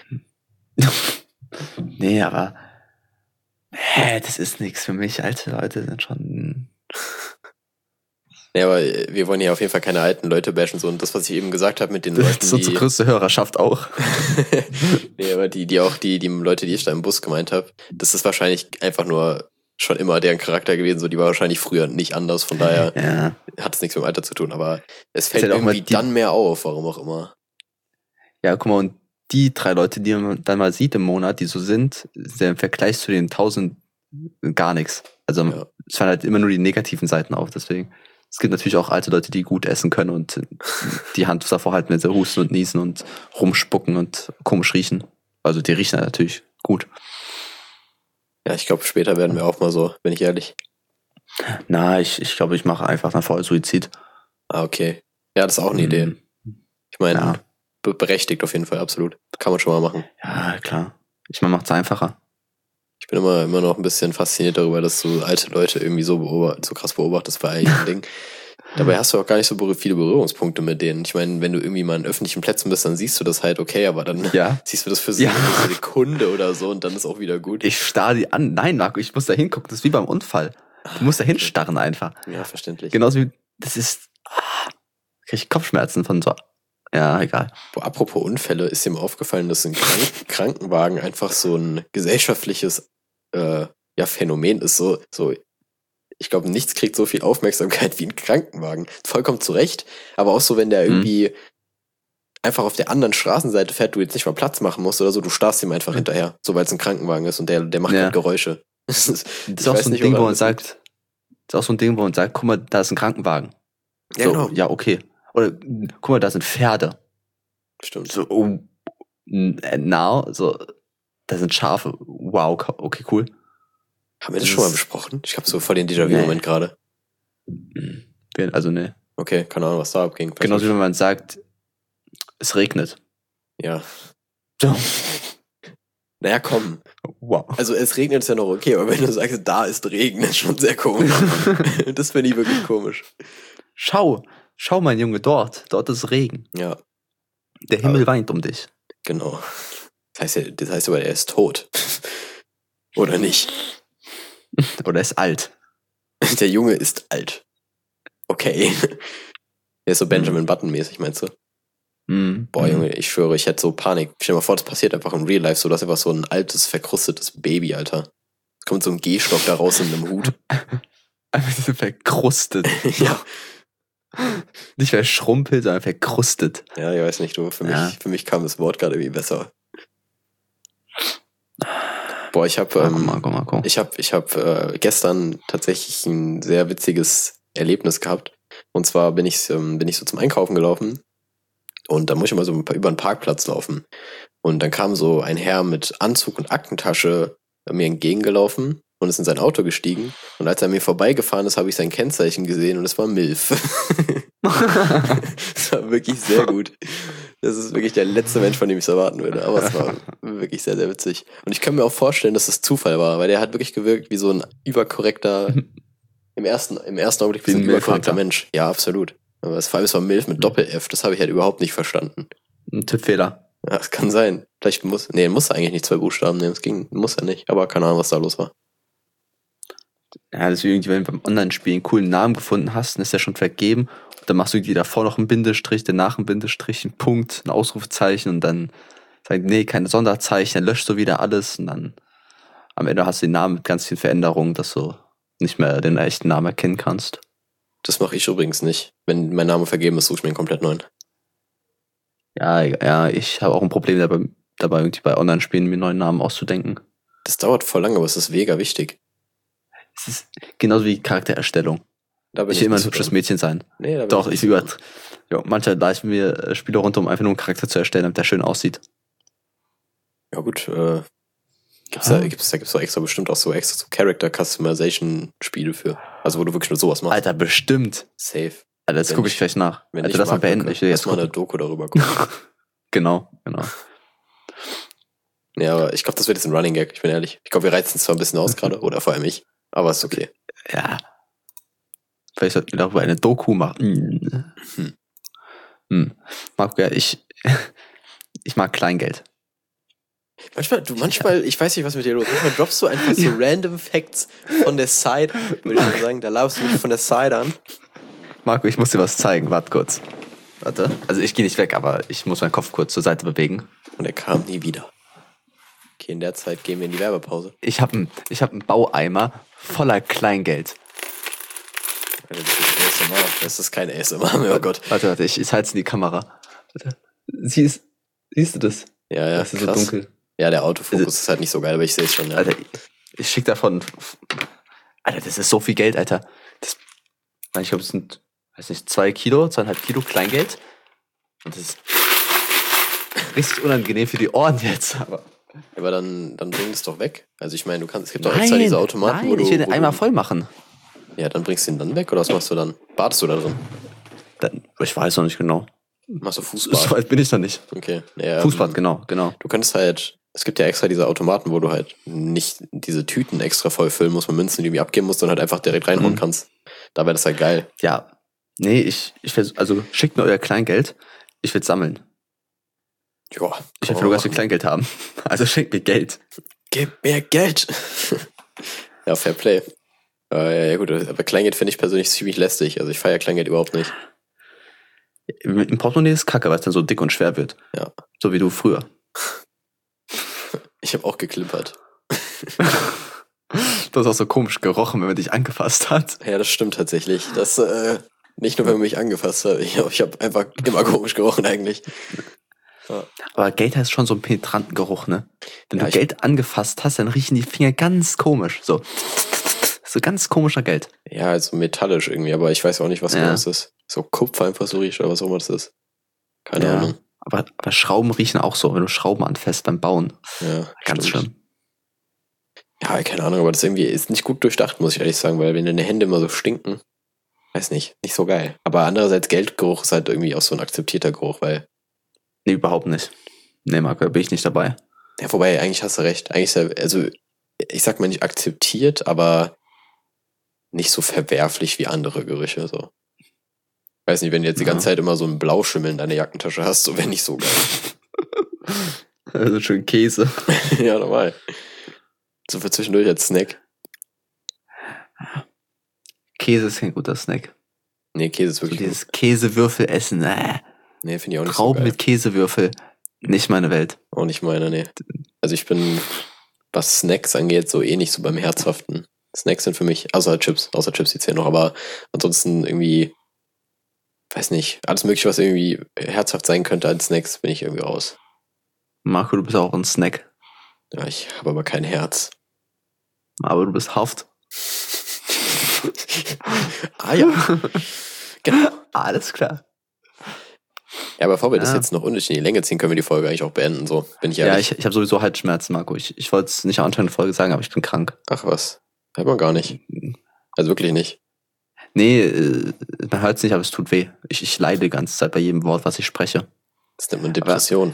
nee, aber hä, das ist nichts für mich. Alte Leute sind schon. Ja, aber äh, wir wollen ja auf jeden Fall keine alten Leute bashen. So. Und das, was ich eben gesagt habe mit den Leuten, Das ist unsere die... größte Hörerschaft auch. nee, aber die, die auch, die, die Leute, die ich da im Bus gemeint habe, das ist wahrscheinlich einfach nur schon immer deren Charakter gewesen. So, die war wahrscheinlich früher nicht anders. Von daher Ja. hat es nichts mit dem Alter zu tun. Aber es fällt halt auch mal irgendwie die- dann mehr auf, warum auch immer. Ja, guck mal, und die drei Leute, die man dann mal sieht im Monat, die so sind, sind ja im Vergleich zu den tausend gar nichts. Also Ja. es fallen halt immer nur die negativen Seiten auf, deswegen. Es gibt natürlich auch alte Leute, die gut essen können und die Hand davor halten, wenn sie husten und niesen und rumspucken und komisch riechen. Also die riechen natürlich gut. Ja, ich glaube, später werden wir auch mal so, bin ich ehrlich. Na, ich, ich glaube, ich mache einfach nach vorher Suizid. Ah, okay. Ja, das ist auch eine Idee. Ich meine, Ja. be- berechtigt auf jeden Fall, absolut. Kann man schon mal machen. Ja, klar. Ich meine, macht's einfacher. Ich bin immer, immer noch ein bisschen fasziniert darüber, dass du alte Leute irgendwie so beobacht, so krass beobachtest bei einigen Dingen. Dabei hast du auch gar nicht so berühr- viele Berührungspunkte mit denen. Ich meine, wenn du irgendwie mal in öffentlichen Plätzen bist, dann siehst du das halt okay, aber dann Ja. siehst du das für so Ja. eine Sekunde oder so und dann ist auch wieder gut. Ich starr die an. Nein, Marco, ich muss da hingucken. Das ist wie beim Unfall. Du musst da hinstarren einfach. Ja, verständlich. Genauso wie, das ist, ah, krieg ich Kopfschmerzen von so, ja, egal. Boah, apropos Unfälle, ist dir mal aufgefallen, dass ein Krank Krankenwagen einfach so ein gesellschaftliches äh, ja, Phänomen ist. So, so, ich glaube, nichts kriegt so viel Aufmerksamkeit wie ein Krankenwagen. Vollkommen zu Recht, aber auch so, wenn der irgendwie einfach auf der anderen Straßenseite fährt, du jetzt nicht mal Platz machen musst oder so, du starrst ihm einfach hinterher, so weil es ein Krankenwagen ist und der, der macht Ja. halt Geräusche. Das ist, Das ist auch so ein Ding, wo man sagt, das ist auch so ein Ding, wo man sagt, guck mal, da ist ein Krankenwagen. Ja, So, genau. ja, okay. Oder, guck mal, da sind Pferde. Stimmt. So, oh, now, so, da sind Schafe. Wow, okay, cool. Haben wir das Das schon mal ist- besprochen? Ich habe so voll den Déjà-vu-Moment gerade. Also, ne. Okay, keine Ahnung, was da abging. Weiß Genauso wie nicht. wenn man sagt, es regnet. Ja. So. Naja, komm. Wow. Also es regnet ist ja noch okay, aber wenn du sagst, da ist Regen, das ist schon sehr komisch. Das finde ich wirklich komisch. Schau, schau, mein Junge, dort. Dort ist Regen. Ja, Der Himmel Aber- weint um dich. genau. Das heißt ja, das heißt aber, er ist tot. Oder nicht? Oder er ist alt. Der Junge ist alt. Okay. Der ist so Benjamin Button-mäßig, meinst du? Mhm. Boah, Junge, ich schwöre, ich hätte so Panik. Stell dir mal vor, das passiert einfach im Real Life so, dass einfach so ein altes, verkrustetes Baby, Alter. Es kommt so ein Gehstock da raus in einem Hut. Einfach so verkrustet. Ja. Nicht verschrumpelt, sondern verkrustet. Ja, ich weiß nicht, du, für mich, Ja. für mich kam das Wort gerade irgendwie besser. Boah, ich habe Marco, ähm, Marco, Marco. ich habe ich hab, äh, gestern tatsächlich ein sehr witziges Erlebnis gehabt. Und zwar bin ich, ähm, bin ich so zum Einkaufen gelaufen und da muss ich immer so ein paar- über einen Parkplatz laufen. Und dann kam so ein Herr mit Anzug und Aktentasche mir entgegengelaufen und ist in sein Auto gestiegen. Und als er mir vorbeigefahren ist, habe ich sein Kennzeichen gesehen und es war Milf. Das war wirklich sehr gut. Das ist wirklich der letzte Mensch, von dem ich es erwarten würde. Aber es war wirklich sehr, sehr witzig. Und ich kann mir auch vorstellen, dass es Zufall war, weil der hat wirklich gewirkt wie so ein überkorrekter, im ersten, im ersten Augenblick wie Wie so ein ein überkorrekter Milf-Hunter. Mensch. Ja, absolut. Aber es, vor allem es war Milf mit Doppel-F. Das habe ich halt überhaupt nicht verstanden. Ein Tippfehler. Ja, das kann sein. Vielleicht muss, nee, muss eigentlich nicht zwei Buchstaben nehmen. Es ging, muss ja nicht. Aber keine Ahnung, was da los war. Ja, das ist irgendwie, wenn du beim Online-Spiel einen coolen Namen gefunden hast, dann ist der schon vergeben. Und dann machst du irgendwie davor noch einen Bindestrich, danach einen Bindestrich, einen Punkt, ein Ausrufezeichen und dann sagst nee, keine Sonderzeichen, dann löschst du wieder alles und dann am Ende hast du den Namen mit ganz vielen Veränderungen, dass du nicht mehr den echten Namen erkennen kannst. Das mache ich übrigens nicht. Wenn mein Name vergeben ist, suche ich mir einen komplett neuen. Ja, ja, ich habe auch ein Problem dabei, dabei irgendwie bei Online-Spielen mir einen neuen Namen auszudenken. Das dauert voll lange, aber es ist mega wichtig. Es ist genauso wie Charaktererstellung. Da bin Ich will immer ein nicht so hübsches drin. Mädchen sein. Nee, da bin Doch, nicht ich so über. drin. Ja, manchmal leisten wir äh, Spiele runter, um einfach nur einen Charakter zu erstellen, damit der schön aussieht. Ja gut, äh, gibt's Ah. da, gibt's, da gibt's doch extra bestimmt auch so extra so Character Customization Spiele für. Also wo du wirklich nur sowas machst. Alter, bestimmt. Safe. Alter, das Wenn gucke ich ich- gleich nach. Wenn Alter, nicht, lass mal mag, beenden. dann Ich will lass jetzt mal eine gucken. Doku darüber gucken. Genau, genau. Ja, aber ich glaube, das wird jetzt ein Running Gag, ich bin ehrlich. Ich glaube, wir reizen es zwar ein bisschen aus gerade, oder vor allem ich, aber ist okay. Ja. Vielleicht sollten wir darüber eine Doku machen. Hm. Hm. Marco, ja, ich, ich mag Kleingeld. Manchmal, du, manchmal, ich weiß nicht, was mit dir los ist. Manchmal droppst du einfach so random Facts von der Side, würde ich mal sagen. Da laufst du mich von der Side an. Marco, ich muss dir was zeigen. Warte kurz. Warte. Also ich gehe nicht weg, aber ich muss meinen Kopf kurz zur Seite bewegen. Und er kam nie wieder. Okay, in der Zeit gehen wir in die Werbepause. Ich habe einen ich hab einen Baueimer voller Kleingeld. Alter, das ist A S M R. Das ist kein A S M R, oh Gott. Warte, warte, ich, ich halte es in die Kamera. Warte. Siehst, siehst du das? Ja, ja, das ist so krass. dunkel. Ja, der Autofokus ist halt nicht so geil, aber ich sehe es schon, ja. Alter, ich, ich schick davon. Alter, das ist so viel Geld, Alter. Das, ich glaube, es sind, weiß nicht, zwei Kilo, zweieinhalb Kilo Kleingeld. Und das ist richtig unangenehm für die Ohren jetzt. Aber Aber dann, dann bring das doch weg. Also ich meine, du kannst, es gibt doch extra diese Automaten, nein, wo du... ich will den wo einmal du, voll machen. Ja, dann bringst du ihn dann weg, oder was machst du dann? Badest du da drin? Dann, ich weiß noch nicht genau. Machst du So Fußbad? weit bin ich noch nicht. Okay. Ja, Fußbad, ähm, genau, genau. Du könntest halt, es gibt ja extra diese Automaten, wo du halt nicht diese Tüten extra voll füllen musst, mit Münzen, die du irgendwie abgeben musst, sondern halt einfach direkt reinhauen Mhm. kannst. Da wäre das halt geil. Ja, Nee, ich, ich vers- also schickt mir euer Kleingeld. Ich will sammeln. Ja. Ich will nur ganz viel Kleingeld haben. Also schickt mir Geld. Gib mir Geld. Ja, Fair Play. Äh, ja gut, aber Kleingeld finde ich persönlich ziemlich lästig. Also ich feiere Kleingeld überhaupt nicht. Im im Portemonnaie ist Kacke, weil es dann so dick und schwer wird. Ja. So wie du früher. Ich habe auch geklimpert. Du hast auch so komisch gerochen, wenn man dich angefasst hat. Ja, das stimmt tatsächlich. Das, äh, nicht nur, wenn man mich angefasst hat. Ich, ich habe einfach immer komisch gerochen eigentlich. Ja. Aber Geld hat schon so einen penetranten Geruch, ne? Wenn Ja, du ich- Geld angefasst hast, dann riechen die Finger ganz komisch. So. So ganz komischer Geld. Ja, also metallisch irgendwie, aber ich weiß auch nicht, was Ja. genau es ist. So Kupfer einfach so riecht oder was auch immer das ist. Keine Ja. Ahnung. Aber, aber Schrauben riechen auch so, wenn du Schrauben anfasst beim Bauen. Ja, Ganz stimmt. schlimm. Ja, keine Ahnung, aber das irgendwie ist nicht gut durchdacht, muss ich ehrlich sagen, weil wenn deine Hände immer so stinken, weiß nicht, nicht so geil. Aber andererseits Geldgeruch ist halt irgendwie auch so ein akzeptierter Geruch, weil, Nee, überhaupt nicht. Nee, Marco, da bin ich nicht dabei. ja, wobei, eigentlich hast du recht. Eigentlich ist er, also, ich sag mal nicht akzeptiert, aber nicht so verwerflich wie andere Gerüche, so. Weiß nicht, wenn du jetzt die Ja. ganze Zeit immer so einen Blauschimmel in deiner Jackentasche hast, so wäre nicht so geil. Also schön Käse. Ja, normal. So für zwischendurch als Snack. Käse ist kein guter Snack. Nee, Käse ist So wirklich gut. dieses Käsewürfel essen. Äh. Nee, finde ich auch nicht Trauben so geil. mit Käsewürfel. Nicht meine Welt. Auch nicht meine, nee. Also ich bin, was Snacks angeht, so eh nicht so beim Herzhaften. Snacks sind für mich, außer Chips, außer Chips jetzt hier noch, aber ansonsten irgendwie, weiß nicht, alles mögliche, was irgendwie herzhaft sein könnte als Snacks, bin ich irgendwie raus. Marco, du bist auch ein Snack. Ja, ich habe aber kein Herz. Aber du bist Haft. Ah ja. Genau. Alles klar. Ja, bevor wir das Ja. jetzt noch unnötig in die Länge ziehen, können wir die Folge eigentlich auch beenden, so. Bin ich Ja, ehrlich. ich, ich habe sowieso Halsschmerzen, Marco. Ich, ich wollte es nicht am Anfang der Folge sagen, aber ich bin krank. Ach was. Hört man gar nicht. Also wirklich nicht. Nee, äh, man hört es nicht, aber es tut weh. Ich, ich leide die ganze Zeit bei jedem Wort, was ich spreche. Das nennt man Depression.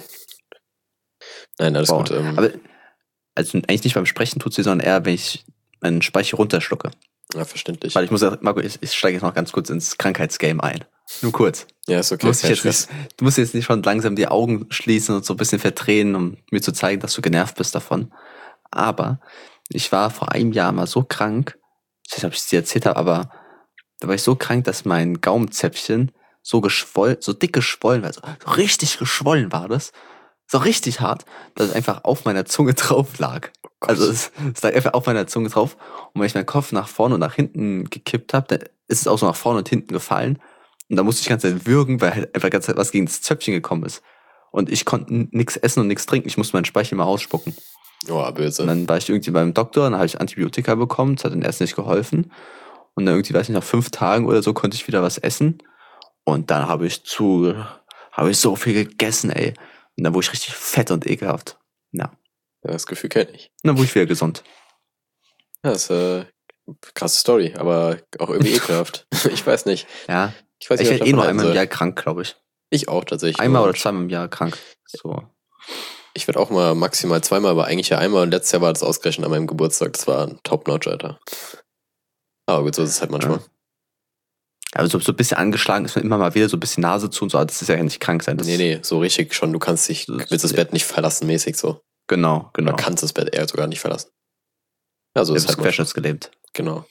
Nein, alles Wow. gut. Ähm, Aber also eigentlich nicht beim Sprechen tut sie, sondern eher, wenn ich meinen Speicher runterschlucke. ja, verständlich. Weil ich muss, ja- Marco, ich, ich steige jetzt noch ganz kurz ins Krankheitsgame ein. Nur kurz. Ja, ist Du okay. musst, dich kein jetzt Stress. nicht, du musst jetzt nicht schon langsam die Augen schließen und so ein bisschen verdrehen, um mir zu zeigen, dass du genervt bist davon. Aber ich war vor einem Jahr mal so krank, ich weiß nicht, ob ich es dir erzählt habe, aber da war ich so krank, dass mein Gaumenzäpfchen so geschwollen, so dick geschwollen war, so, so richtig geschwollen war das. So richtig hart, dass es einfach auf meiner Zunge drauf lag. Gott. Also es, es lag einfach auf meiner Zunge drauf. Und wenn ich meinen Kopf nach vorne und nach hinten gekippt habe, dann ist es auch so nach vorne und hinten gefallen. Und da musste ich die ganze Zeit würgen, weil halt einfach die ganze Zeit was gegen das Zöpfchen gekommen ist. Und ich konnte nichts essen und nichts trinken. Ich musste meinen Speichel mal ausspucken. Oh, böse. Und dann war ich irgendwie beim Doktor, dann habe ich Antibiotika bekommen. Das hat dann erst nicht geholfen. Und dann irgendwie, weiß nicht, nach fünf Tagen oder so konnte ich wieder was essen. Und dann habe ich zu, habe ich so viel gegessen, ey. Und dann wurde ich richtig fett und ekelhaft. Ja. Ja, das Gefühl kenne ich. Und dann wurde ich wieder gesund. Ja, das ist äh, krasse Story, aber auch irgendwie ekelhaft. Ich weiß nicht. Ja. Ich weiß Ich nicht, werde was eh ich nur davon einmal im halten Jahr soll. krank, glaube ich. Ich auch tatsächlich. Einmal nur. oder zweimal im Jahr krank. So. Ich werde auch mal maximal zweimal, aber eigentlich ja einmal. Und letztes Jahr war das ausgerechnet an meinem Geburtstag. Das war ein Top-Notch, Alter. Aber gut, so ist es halt manchmal. Ja. Aber so, so ein bisschen angeschlagen ist man immer mal wieder, so ein bisschen Nase zu und so, aber das ist ja nicht krank sein. Das Nee, nee, so richtig schon. Du kannst dich, Das- willst das Bett nicht verlassen, mäßig so. Genau, genau. Oder kannst das Bett eher sogar nicht verlassen. Ja, so Du ist es bist halt manchmal. querschnittsgelähmt. Genau.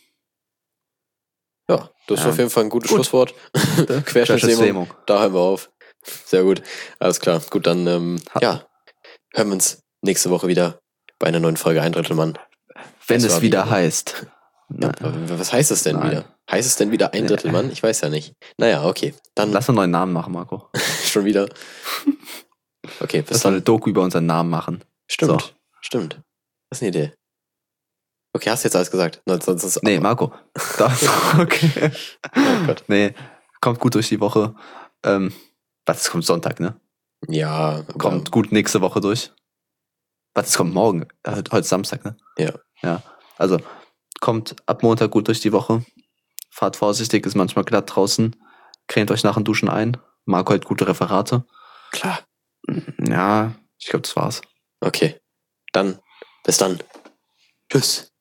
Ja, das ist Ja. auf jeden Fall ein gutes Gut. Schlusswort. Querschnittslähmung. Querschnittslähmung. Da hören wir auf. Sehr gut. Alles klar. Gut, dann, ähm, Ha- ja, hören wir uns nächste Woche wieder bei einer neuen Folge Ein Drittel Mann. Wenn Das es war wieder wie- heißt. Ja, Na, was heißt es denn Nein. wieder? Heißt es denn wieder Ein Nee. Drittel Mann? Ich weiß ja nicht. Naja, okay. Dann Lass einen neuen Namen machen, Marco. schon wieder. Okay, bis Lass mal dann. eine Doku über unseren Namen machen. Stimmt, So. stimmt. Das ist eine Idee. Okay, hast du jetzt alles gesagt? Na, sonst ist Nee, Marco. Das, okay. Oh Gott. Nee, kommt gut durch die Woche. Ähm, was, es kommt Sonntag, ne? Ja, aber- Kommt gut nächste Woche durch. Was, es kommt morgen? Äh, Heute ist Samstag, ne? Ja. Ja, also kommt ab Montag gut durch die Woche. Fahrt vorsichtig, ist manchmal glatt draußen. Cremt euch nach dem Duschen ein. Marco hat gute Referate. Klar. Ja, ich glaube, das war's. Okay. Dann, bis dann. Tschüss.